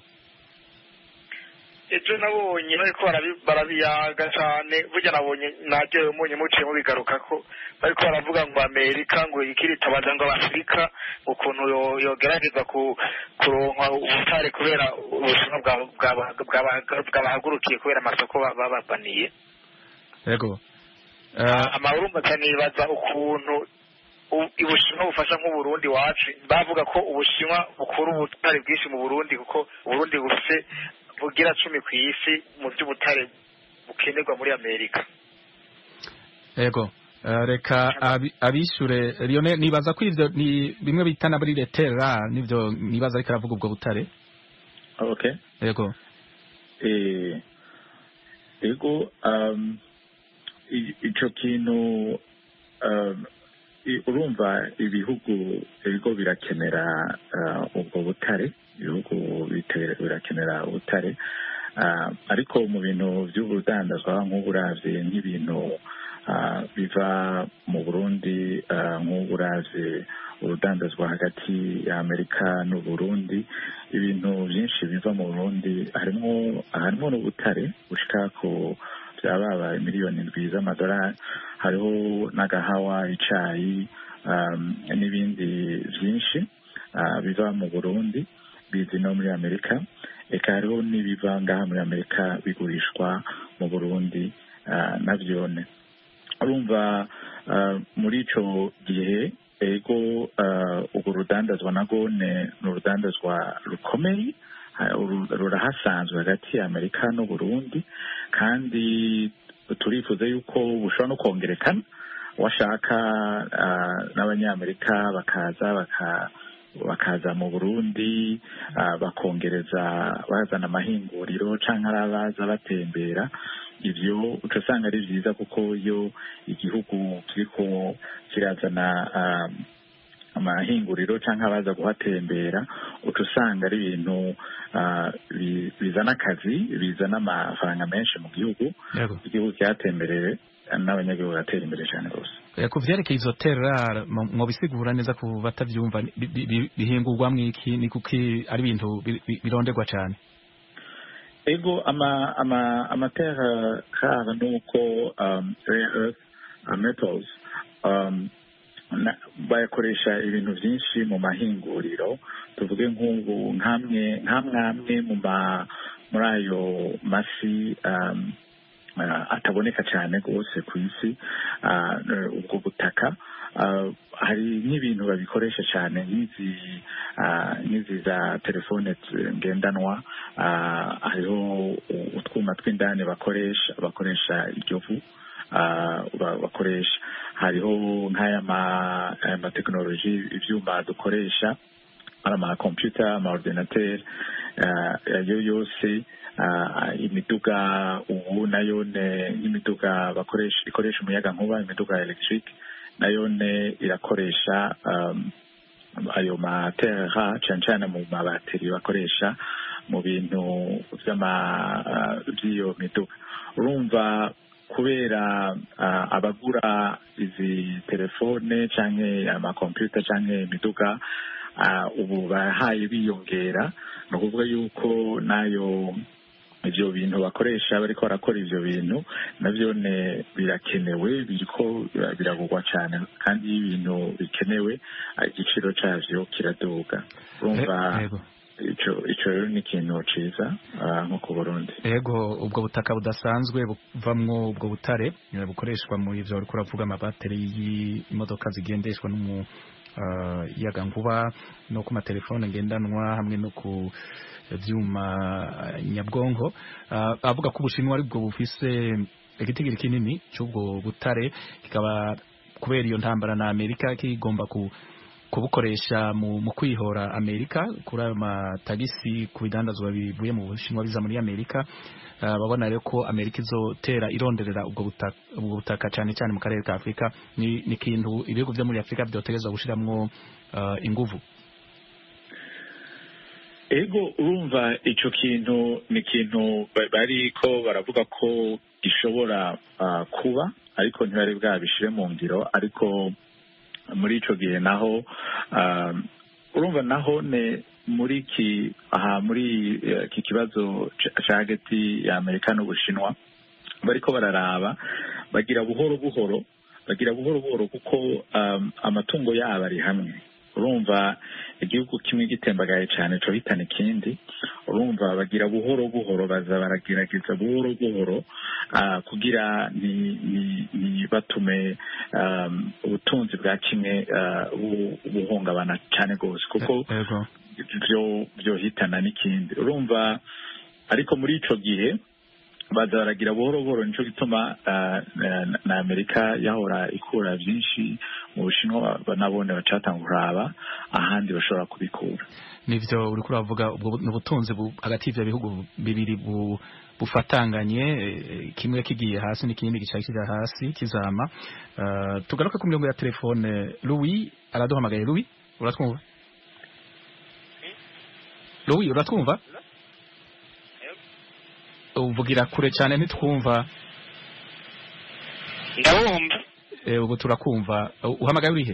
Ejo nabonye bariko barabiyaga cyane, burya nabonye naryohewe umunye muciye mubigaruka ko bariko baravuga ngo Amerika ngo ikiritabaza ngo Afrika ukuntu yogerageza kuronka ubutare kubera ubusuma bwabahagurukiye kubera amasoko bababaniye. Yego. Amahurumba kanibaza ukuntu Ubushinwa bufasha nk'Uburundi wacu, bavuga ko Ubushinwa bukura ubutare bwinshi mu Burundi kuko Uburundi bufise bugira 10 ku isi mu by'ubutare bukenerwa muri Amerika. Yego. Reka abishure Lionel, nibaza ko ivyo ni bimwe bitana muri letera nivyo nibaza ariko aravuga ubwo butare. Okay. Yego. Yego, ico kintu urumva ibihugu birakenera ubwo butare, ibihugu birakenera ubutare, ariko mu bintu by'ubudandazwa nk'uburavye nk'ibintu biva mu Burundi, nk'uburavye urudandazwa hagati ya Amerika n'u Burundi, ibintu byinshi biva mu Burundi harimo n'ubutare bushika ku byabaye miliyoni 7 z'amadolari, hariho n'agahawa, icayi, n'ibindi byinshi biva mu Burundi bizi no muri Amerika, eka hariho n'ibiva ngaha muri Amerika bigurishwa mu Burundi navyone. Urumva muri ico gihe ego urwo rudandazwa nagone n'urudandazwa rukomeye rurahasanzwe hagati ya Amerika n'u Burundi, kandi turifuza yuko bushobora no kongerekana, washaka n'abanyamerika bakaza mu Burundi bakongereza, bazana amahinguriro canke arabaza batembera. Ivyo ucasanga ari vyiza kuko iyo igihugu kiriko kirazana amahinguriro canke abaza guhatembera, ucusanga ari ibintu bizana akazi, bizana amafaranga menshi mu gihugu, igihugu cyatembereye n'abanyagihugu batera imbere cyane rwose. Ku vyerekeye izo terrar mu bisigura neza ku batavyumva bihingurwa mwiki, ni kuki ari ibintu bironderwa cyane? Ego amaterra rare nuko rare earth metals bayakoresha ibintu byinshi mu mahinguriro, tuvuge nk'ubu nk'amwe muri ayo masi ataboneka cyane rwose ku isi, ubwo butaka hari nk'ibintu babikoresha cyane nk'izi za telefone ngendanwa, hariho utwuma tw'indani bakoresha iryo vu bakoresha, hariho nk'aya amatekinoloji, ivyuma dukoresha ari amakompyuta, amaordinateri, ayo yose, imiduga ubu nayo nk'imiduga ikoresha umuyaga nkuba, imiduga electric nayo irakoresha ayo materra cyane cyane mu mabateri bakoresha mu bintu by'iyo miduga. Urumva kubera abagura izi telefone canke amakompiyuta canke imiduga ubu bahaye biyongera ni ukuvuga yuko nayo ivyo bintu bakoresha bariko barakora ivyo bintu navyo birakenewe biriko biragurwa cyane kandi iyo ibintu bikenewe igiciro cavyo kiraduga urumva ico rero ni ikintu ciza nko ku Burundi. Yego ubwo butaka budasanzwe buvamwo ubwo butare bukoreshwa mu ivyo uriko uravuga amabateri y'imodoka zigendeshwa yagankuba no ku matelefone ngendanwa hamwe no ku vyuma nyabwonko avuga ko Ubushinwa ari bwo bufise igitigiri kinini cy'ubwo butare kikaba kubera iyo ntambara na Amerika kigomba kubukoresha mu kwihora Amerika kuri ayo matagisi ku bidandazwa bivuye mu Bushinwa biza muri Amerika. Babona rero ko Amerika izotera ironderera ubwo butaka cyane cyane mu karere ka Afrika. Ni ikintu ibihugu byo muri Afrika byotegerezwa gushiramwo inguvu. Ego urumva ico kintu ni kintu bariko baravuga ko gishobora kuba ariko ntibari bwabishire mu ngiro ariko muri ico gihe naho urumva naho ne muri iki kibazo ca hagati ya Amerika n'Ubushinwa bariko bararaba bagira buhoro buhoro kuko amatungo yabo ari hamwe. Urumva igihugu kimwe gitembagaye cyane cyo hitana ikindi urumva bagira buhoro buhoro baza baragerageza buhoro buhoro kugira ni batume ubutunzi bwa kimwe buhungabana cyane gose kuko byo hitana n'ikindi urumva ariko muri ico gihe baza baragira buhoro buhoro nico gituma na Amerika yahora ikura byinshi mu Bushinwa banabone bacatanga kuraba ahandi bashobora kubikura. Nivyo uri kuravuga ubwo n'ubutunzi hagati y'ivyo bihugu bibiri bufatanganye kimwe kigiye hasi n'ikindi gicakira hasi kizama. Tugaruke ku mirongo ya telefone. Louis araduhamagaye. Louis uratwumva? Louis uratwumva? Uvugira kure cyane ntitwumva. Ndabumva. Ubu turakumva. Uhamagaye urihe?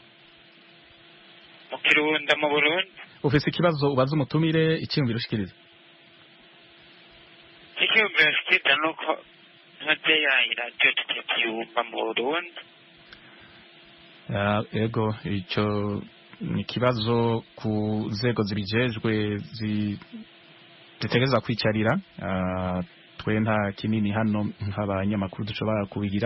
Mu Kirundo mu Burundi. Ufise ikibazo ubaza umutumire icyumviro ushikiriza? Icyumviro ushikiriza nuko ntaze yayira cyo tukiyumva mu Burundi. Ego ico ni ikibazo ku nzego zibijejwe dutegereza kwicarira twe nta kinini hano nk'abanyamakuru dushobora kubigira.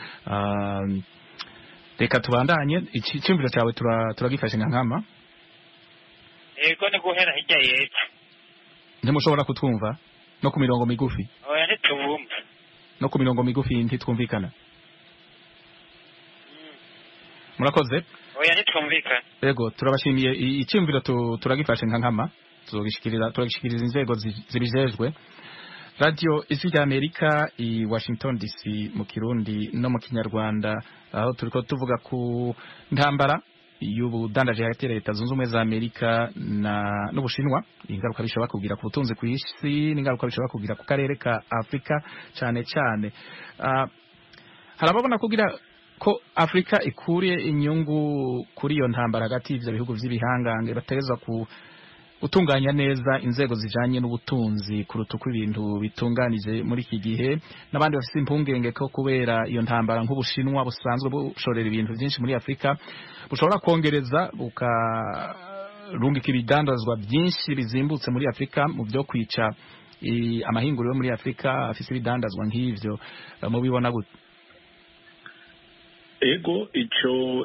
Reka tubandanye icyumviro cyawe turagifashe nka nkama. Ego ni guhera hirya yecu. Ntimushobora kutwumva no ku mirongo migufi? Oya ntitubumva. No ku mirongo migufi ntitwumvikana? Murakoze? Oya ntitwumvikana. Ego turabashimiye icyumviro turagifashe nka nkama. Turagishikiriza inzego zibijejwe. Radio Ijwi ry'Amerika i Washington DC mu Kirundi no mu Kinyarwanda aho turiko tuvuga ku ntambara y'ubudandaje hagati ya Leta Zunze Ubumwe za Amerika n'Ubushinwa. Ingaruka bishobora kugira ku butunzi ku isi n'ingaruka bishobora kugira ku karere ka Afrika cyane cyane. Harababona kugira ko Afrika ikuriye inyungu kuri iyo ntambara hagati y'ivyo bihugu vy'ibihangange bategezwa utunganya neza inzego zijanye n'ubutunzi kuruta uko ibintu bitunganije muri iki gihe. N'abandi bafite impungenge ko kubera iyo ntambara nk'Ubushinwa busanzwe bushorera ibintu byinshi muri Afrika bushobora kongereza bukarungika ibidandazwa byinshi bizimbutse muri Afrika mu byo kwica amahinguriro muri Afrika afise ibidandazwa nk'ivyo. Mubibona gute? Ego ico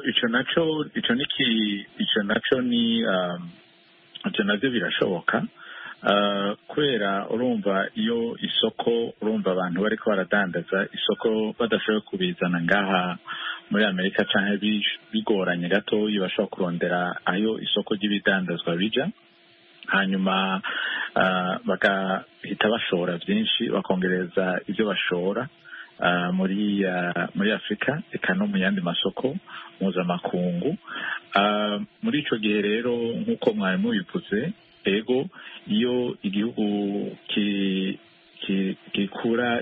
naco ni ivyo navyo birashoboka kubera urumva iyo isoko urumva abantu bariko baradandaza isoko badashoboye kubizana ngaha muri Amerika canke bigoranye gato bashobora kurondera ayo isoko ry'ibidandazwa bija hanyuma bagahita bashora byinshi bakongereza ivyo bashora muri Afrika eka no mu yandi masoko mpuzamakungu. Muri ico gihe rero nk'uko mwari mubivuze ego iyo igihugu gikura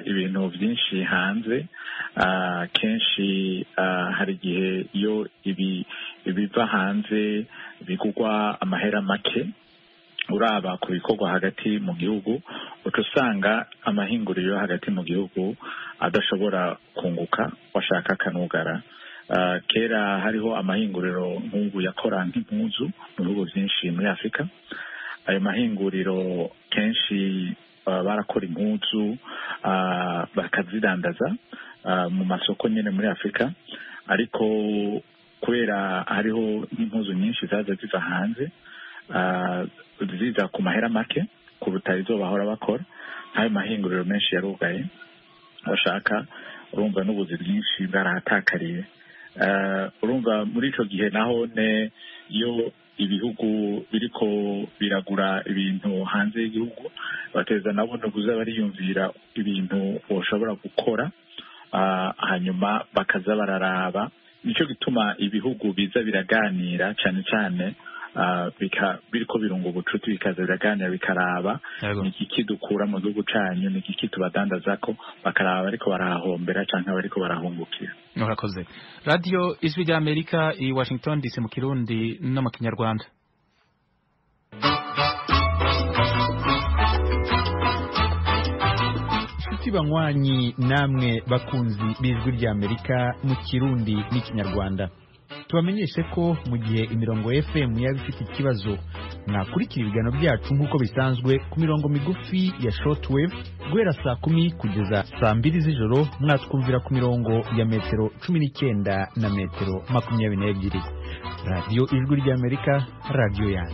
ibintu byinshi hanze kenshi hari igihe iyo ibiva hanze bigurwa amahera make uraba ku bikorwa hagati mu gihugu uca usanga amahinguriro hagati mu gihugu adashobora kunguka washaka akanugara. Kera hariho amahinguriro nk'ubu yakora nk'impuzu mu bihugu byinshi muri Afurika. Ayo mahinguriro kenshi barakora impuzu bakazidandaza mu masoko nyine muri Afurika, ariko kubera hariho n'impuzu nyinshi zaza ziva hanze ziza ku mahera make kuruta izo bahora bakora, ayo mahinguriro menshi yarugaye bashaka, urumva n'ubuzi bwinshi bwarahatakariye. Urumva muri ico gihe naho ne iyo ibihugu biriko biragura ibintu hanze y'igihugu bateza nabo no kuza bariyumvira ibintu boshobora gukora, hanyuma bakaza bararaba. Nico gituma ibihugu biza biraganira cyane cyane biriko birunga ubucuti, bikaza biraganira bikaraba ni iki dukura mu gihugu canyu, ni iki tubadandazako, bakaraba bariko barahombera canke bariko barahungukira. Murakoze. Radio Ijwi rya Amerika i Washington DC mu Kirundi no mu Kinyarwanda. Banywanyi namwe bakunzi b'Ijwi rya Amerika mu Kirundi n'Ikinyarwanda, tubamenyeshe ko mu gihe imirongo FM yaba ifite ikibazo mwakurikira ibiganiro byacu nk'uko bisanzwe ku mirongo migufi ya shortwave guhera saa 10 kugeza saa 2 z'ijoro, mwatwumvira ku mirongo ya metero 19 na metero 22. Radio Ijwi rya Amerika, radio yanyu.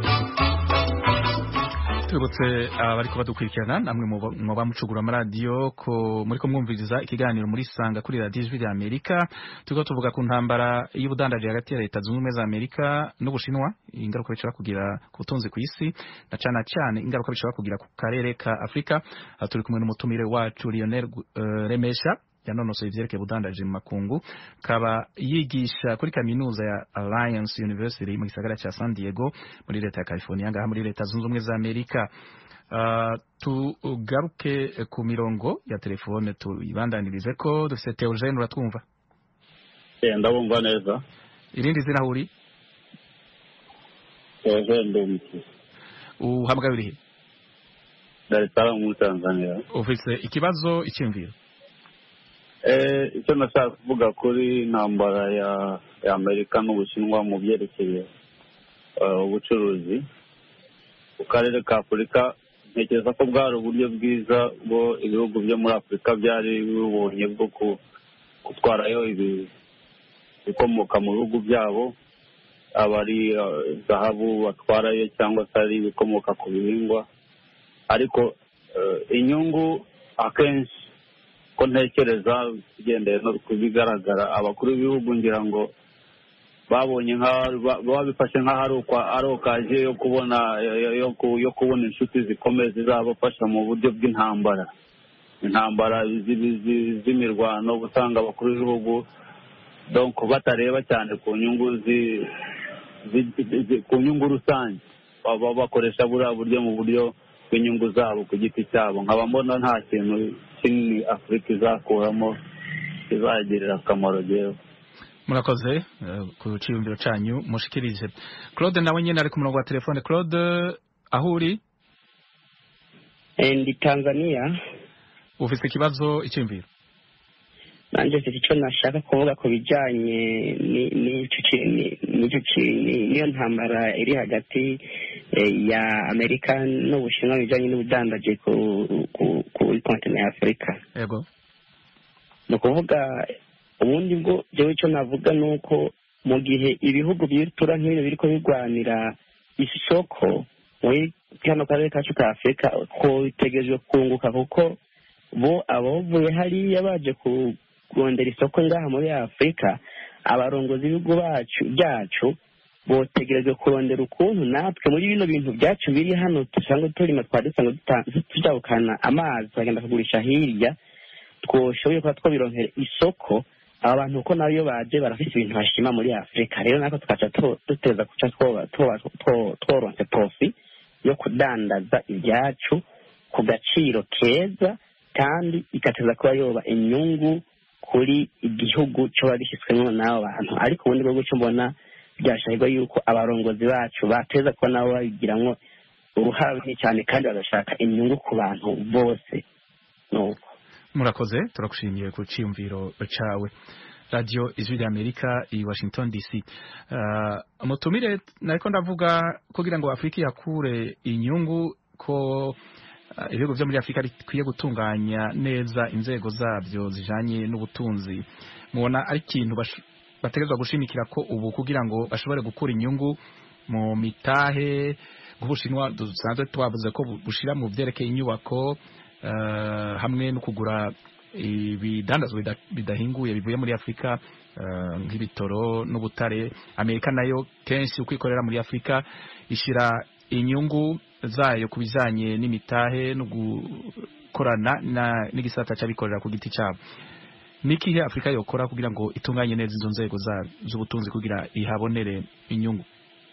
Tubutse abariko badukurikirana namwe mu bamucugura amaradiyo ko muriko mwumviriza ikiganiro muri Sanga kuri Radio Ijwi rya Amerika. Turiko tuvuga ku ntambara y'ubudandaji hagati ya Leta Zunze Ubumwe za Amerika n'Ubushinwa, ingaruka bishobora kugira ku butunzi ku isi na cyane ingaruka bishobora kugira ku karere ka Afrika. Turi kumwe n'umutumire wacu Lionel Remesha yanonosoye ivyerekeye ubudandaji mu makungu, kaba yigisha kuri kaminuza ya Alliance University mu gisagara ca San Diego muri leta ya California ngaha muri Leta Zunze Ubumwe za Amerika. Tugaruke ku mirongo ya telefone tuyibandanirize ko dufite Theogene, uratwumva? Ndabumva neza. Irindi zina huri? Theogene Ndumiki. Uhamagaye urihe? Dar es Salaam muri Tanzania. Ufise ikibazo icyumviro? Icyo nashaka kuvuga kuri ntambara ya Amerika n'Ubushinwa mu byerekeye ubucuruzi ku karere ka Afurika, ntekereza ko bwari uburyo bwiza bwo ibihugu byo muri Afurika byari bibonye bwo gutwarayo ibikomoka mu bihugu byabo, abari zahabu batwarayo cyangwa se ari ibikomoka ku bihingwa. Ariko inyungu akenshi ko ntekereza ugendeye no kubigaragara, abakuru b'ibihugu ngira ngo babonye babifashe nk'aho ari okaje yo kubona inshuti zikomeye zizabafasha mu buryo bw'intambara z'imirwano, gusanga abakuru b'ibihugu donc batareba cyane ku nyungu rusange, baba bakoresha buriya buryo mu buryo bw'inyungu zabo ku giti cyabo. Nkaba mbona nta kintu kinini Afurika izakuramo izagirira akamaro jewe. Murakoze ku cyiyumviro cyanyu mushikirije. Claude nawe nyene ari ku murongo wa telefone. Claude, aho uri? Ndi Tanzania. Ufite ikibazo icyumviro? Nanje mfite icyo nashaka kuvuga ku bijyanye n'iyo ntambara iri hagati ya Amerika n'Ubushinwa bijyanye n'ubudandaji ku kontinent ya Afurika. Yego. Ni ukuvuga ubundi bwo jewe icyo navuga ni uko mu gihe ibihugu by'itura nk'ibyo biriko birwanira isoko muri kano karere kacu ka Afurika, ko bitegerejwe kunguka kuko bo abavuye hariya baje kurondera isoko ngaha muri Afurika, abarongozi b'ibihugu byacu botegerejwe kurondera ukuntu natwe muri bino bintu byacu biri hano dusanzwe turima, twadusanga tujabukana amazi tukagenda kugurisha hirya, twoshoboye kuba twabironkera isoko aba bantu uko nayo baje barafite ibintu bashima muri Afurika. Rero nako tukaca duteza kuca tworonse profi yo kudandaza ibyacu ku gaciro keza kandi igateza kuba yoba inyungu kuri igihugu coba gishyizwemo n'abo bantu ariko ubundi bwo guco mbona byashahirwa yuko abarongozi bacu bateza kuba nabo babigiramwo uruhare runini cyane kandi bagashaka inyungu ku bantu bose nuko murakoze turakushimiye ku cyumviro cawe radio Ijwi ry'Amerika i Washington DC mutumire nariko ndavuga kugira ngo Afrika yakure inyungu ko ibihugu byo muri Afrika bikwiye gutunganya neza inzego zabyo zijanye n'ubutunzi mubona ari ikintu bategerezwa gushimikira ko ubu kugira ngo bashobore gukura inyungu mu mitahe nk'Ubushinwa dusanzwe twavuze ko bushira mu vyerekeye inyubako hamwe no kugura ibidandazwa bidahinguye bivuye muri Afrika nk'ibitoro n'ubutare Amerika nayo kenshi ukwikorera muri Afrika ishira inyungu zayo kubijanye n'imitahe no gukorana n'igisata cy'abikorera ku giti cyabo nikihe Afrika yokora kugira ngo itunganye neza izo nzego z'ubutunzi kugira ihabonere inyungu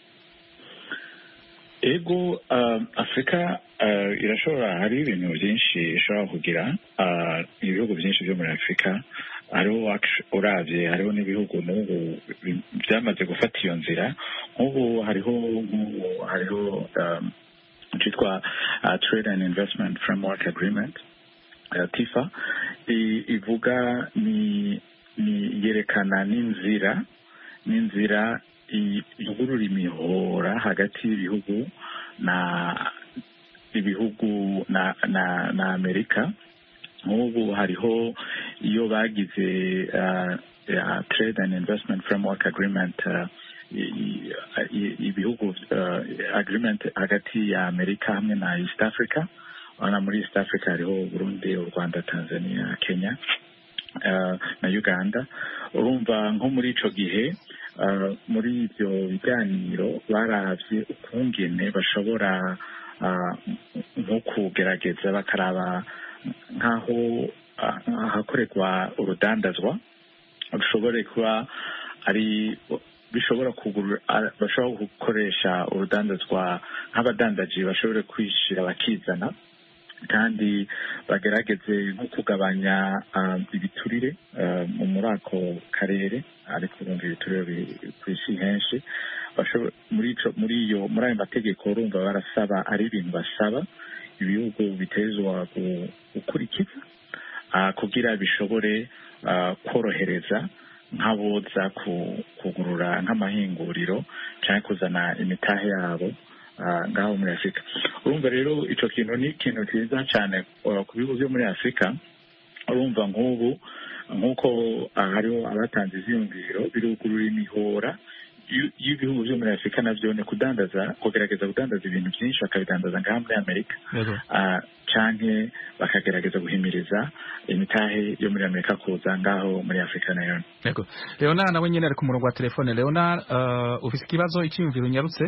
ego Afrika irashobora hari ibintu byinshi ishobora kugira ibihugu byinshi byo muri Afrika hariho uravye hariho n'ibihugu n'ubu byamaze gufata iyo nzira nk'ubu hariho cyitwa Trade and Investment Framework Agreement TIFA ivuga ni yerekana n'inzira ivugurura imihora hagati y'ibihugu na Amerika nk'ubu hariho iyo bagize Trade and Investment Framework Agreement ibihugu agreement hagati ya Amerika hamwe na East Africa muri East Africa hariho Burundi, u Rwanda, Tanzania, Kenya na Uganda urumva nko muri ico gihe muri ibyo biganiro baravye ukungene bashobora nko kugerageza bakaraba nk'aho hakorerwa urudandazwa rushobore kuba ari bishobora bashobora gukoresha urudandazwa nk'abadandaji bashobore kwishira bakizana kandi bagerageze nko kugabanya ibiturire muri ako karere ariko urumva ibiturire kw'isi henshi muri ayo mategeko urumva barasaba ari ibintu basaba ibihugu bitezwa gukurikiza kugira bishobore korohereza nk'aboza kugurura nk'amahinguriro cyangwa kuzana imitahe yabo ngaho muri Afrika urumva rero ico kintu ni ikintu cyiza cyane ku bihugu byo muri Afrika urumva nk'uko hariho abatanze ivyiyumviro birugurura imihora y'ibihugu byo muri Afrika navyo ni kugerageza kudandaza ibintu byinshi bakabidandaza ngaho muri Amerika canke bakagerageza guhimiriza imitahe yo muri Amerika kuza ngaho muri Afrika nayo yego Leonard nawe nyene ari ku murongo wa telefone Leonard ufise ikibazo icyumviro unyarutse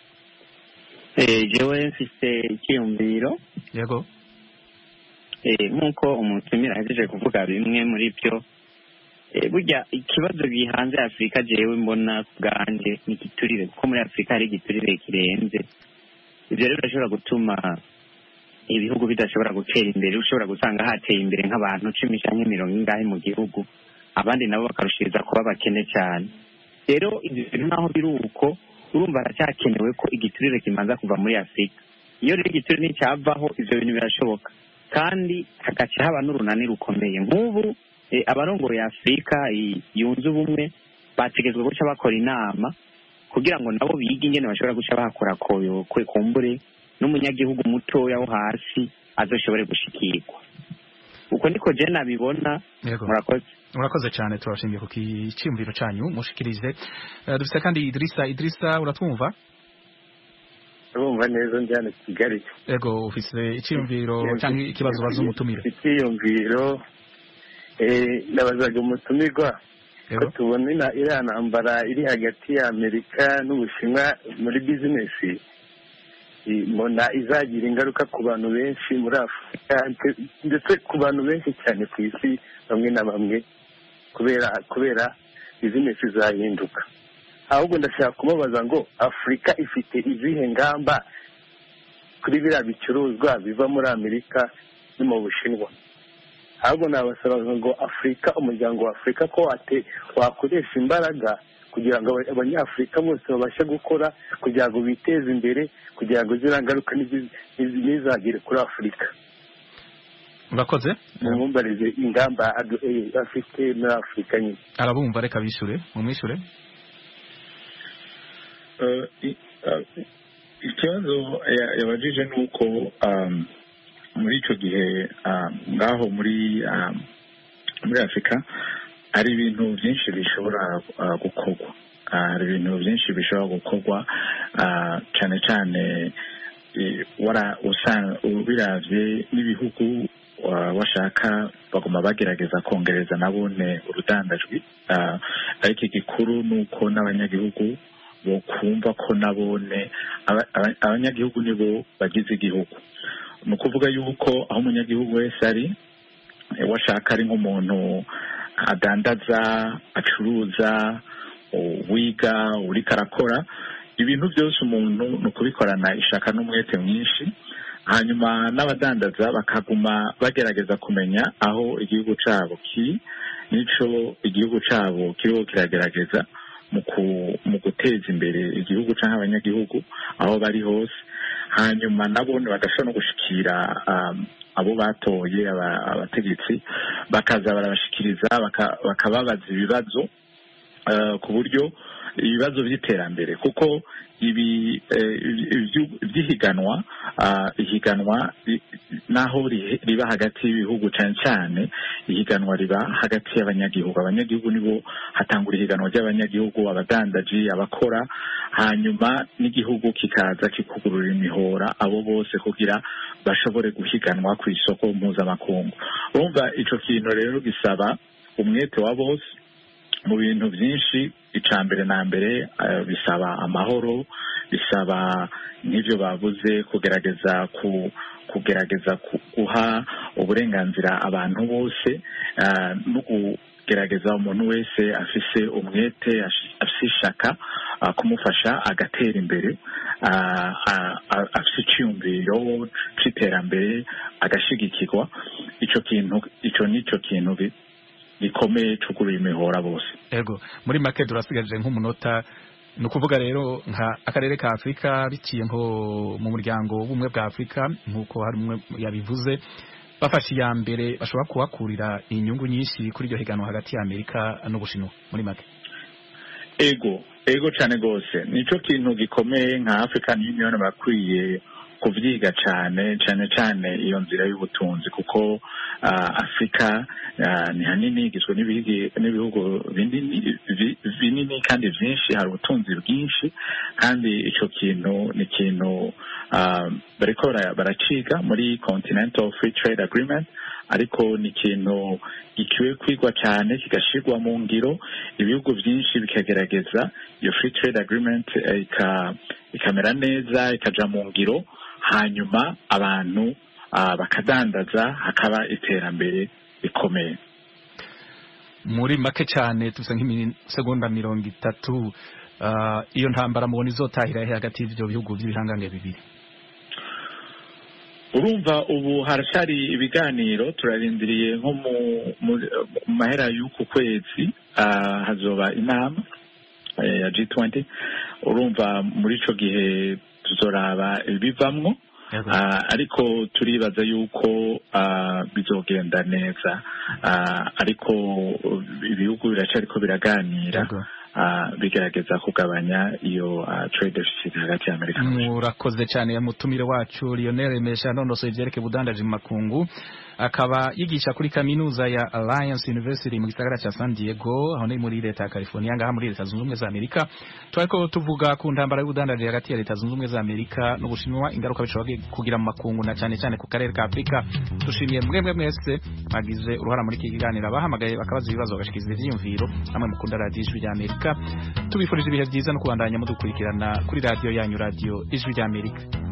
jewe mfise icyumviro yego nk'uko umutumira ahejeje kuvuga bimwe muri byo burya ikibazo gihanze Afrika jewe mbona bwanje ni igiturire kuko muri Afrika hari igiturire kirenze ibyo rero birashobora gutuma ibihugu bidashobora gutera imbere ushobora gusanga hateye imbere nk'abantu 10 canke 20 mu gihugu abandi nabo bakarushiriza kuba bakene cyane rero ibyo naho biruko urumva aracyakenewe ko igiturire kimanza kuva muri Afrika iyo rero igiturire nticyavaho ivyo bintu birashoboka kandi hagaca haba n'urunani rukomeye nk'ubu abarongoye Afrika yunze ubumwe bategezwe guca bakora inama kugira ngo nabo bige ingene bashobora guca bakora koyo kumbure n'umunyagihugu mutoya wo hasi azoshobore gushikirwa uko niko je nabibona murakoze cyane turashimiye ku kiciyumviro cyanyu mushikirize dufite kandi Idrissa uratwumva urumva neza njyana Kigali yego ufise iciyumviro cyangwa ikibazo bazo umutumire iciyumviro nabazaga umutumirwa ko tubona iriya ntambara iri hagati ya Amerika n'Ubushinwa muri bizinesi mbona izagira ingaruka ku bantu benshi muri Afurika ndetse ku bantu benshi cyane ku isi bamwe na bamwe kubera bizinesi zahinduka ahubwo ndashaka kumubaza ngo Afurika ifite izihe ngamba kuri biriya bicuruzwa biva muri Amerika no mu Bushinwa ahubwo nabasaba ngo Afurika, umuryango wa Afurika ko wakoresha imbaraga kugira ngo abanyafurika bose babashe gukora kugira ngo biteze imbere, kugira ngo ziriya ngaruka ntizagere kuri Afurika. Urakoze. Mumbarize ingamba afite muri Afurika nyine. Arabumva, reka bishure mumwishure. Ikibazo yabajije nuko muri ico gihe ngaho muri Afurika hari ibintu byinshi bishobora gukorwa, hari ibintu byinshi bishobora gukorwa cyane cyane biravye n'ibihugu bashaka baguma bagerageza kongereza nabone urudandajwi, ariko igikuru nuko n'abanyagihugu bo kumva ko nabone abanyagihugu nibo bagize igihugu. Ni ukuvuga yuko aho umunyagihugu wese ari washaka ari nk'umuntu adandaza, acuruza, wiga, uriko arakora, ibintu byose umuntu ni ukubikorana ishaka n'umwete mwinshi, hanyuma n'abadandaza bakaguma bagerageza kumenya aho igihugu cabo kiri nico igihugu cabo kiriho kiragerageza mu guteza imbere igihugu canke abanyagihugu aho bari hose, hanyuma nabo bagashobora no gushikira abo batoye abategetsi, bakaza barabashikiriza bakababaza ibibazo ku buryo ibibazo by'iterambere, kuko ibi by'ihiganwa ihiganwa naho riba hagati y'ibihugu cyane cyane ihiganwa riba hagati y'abanyagihugu. Abanyagihugu nibo hatangura ihiganwa ry'abanyagihugu, abadandaji, abakora, hanyuma n'igihugu kikaza kikugurura imihora abo bose kugira bashobore guhiganwa ku isoko mpuzamakungu. Urumva ico kintu rero gisaba umwete wa bose mu bintu byinshi. Icambere na mbere bisaba amahoro, bisaba n'ivyo bavuze kugerageza guha uburenganzira abantu bose, no kugerageza umuntu wese afise umwete, afise ishaka kumufasha agatera imbere, afise iciyumviro c'iterambere agashigikirwa. Ico nico kintu gikomeye cugurura imihora bose. Ego, muri make durasigaje nk'umunota, ni ukuvuga rero nka akarere ka Afurika biciye nko mu muryango w'ubumwe bwa Afurika nk'uko hari umwe yabivuze, bafashe iya mbere bashobora kuhakurira inyungu nyinshi kuri iryo higanwa hagati ya Amerika n'Ubushinwa. Muri make ego cyane gose, nico kintu gikomeye nka African Union bakwiye kuvyiga cyane iyo nzira y'ubutunzi, kuko Afrika ni hanini, igizwe n'ibihugu binini kandi vyinshi, hari ubutunzi bwinshi, kandi ico kintu ni kintu bariko baraciga muri Continental Free Trade Agreement, ariko ni ikintu gikiwe kwigwa cyane kigashirwa mu ngiro, ibihugu byinshi bikagerageza iyo Free Trade Agreement ikamera neza, ikaja mu ngiro, hanyuma abantu bakadandaza, hakaba iterambere rikomeye. Muri make cyane tusa nk'imisegonda 30, iyo ntambara mubona izotahira hagati y'ivyo bihugu by'ibihangange bibiri? Urumva ubu harashari ibiganiro, turarindiriye nko mu mahera y'uku kwezi hazoba inama ya G20. Urumva muri ico gihe tuzoraba ibivamwo, ariko turibaza yuko bizogenda neza, ariko ibihugu biracariko biraganira bigerageza kugabanya iyo trade deficit hagati ya Amerika. Murakoze cyane mutumire wacu Lionel Mesha nonosoye ivyerekeye ubudandaji mu makungu, akaba yigisha kuri kaminuza ya Alliance University mu gisagara ca San Diego, aho ni muri leta ya California ngaha muri leta zunze ubumwe za Amerika. Twariko tuvuga ku ntambara y'ubudandaji hagati ya leta zunze ubumwe za Amerika n'Ubushinwa, ingaruka bishobora kugira mu makungu na cyane cyane ku karere ka Afrika. Dushimiye mwemwe mwese bagize uruhara muri iki kiganiro, abahamagaye bakabaza ibibazo bagashikiriza ivyiyumviro, namwe mukunda radio Ijwi rya Amerika. Tubifurije ibihe byiza no kubandanya mudukurikirana kuri radio yanyu, radio Ijwi rya Amerika.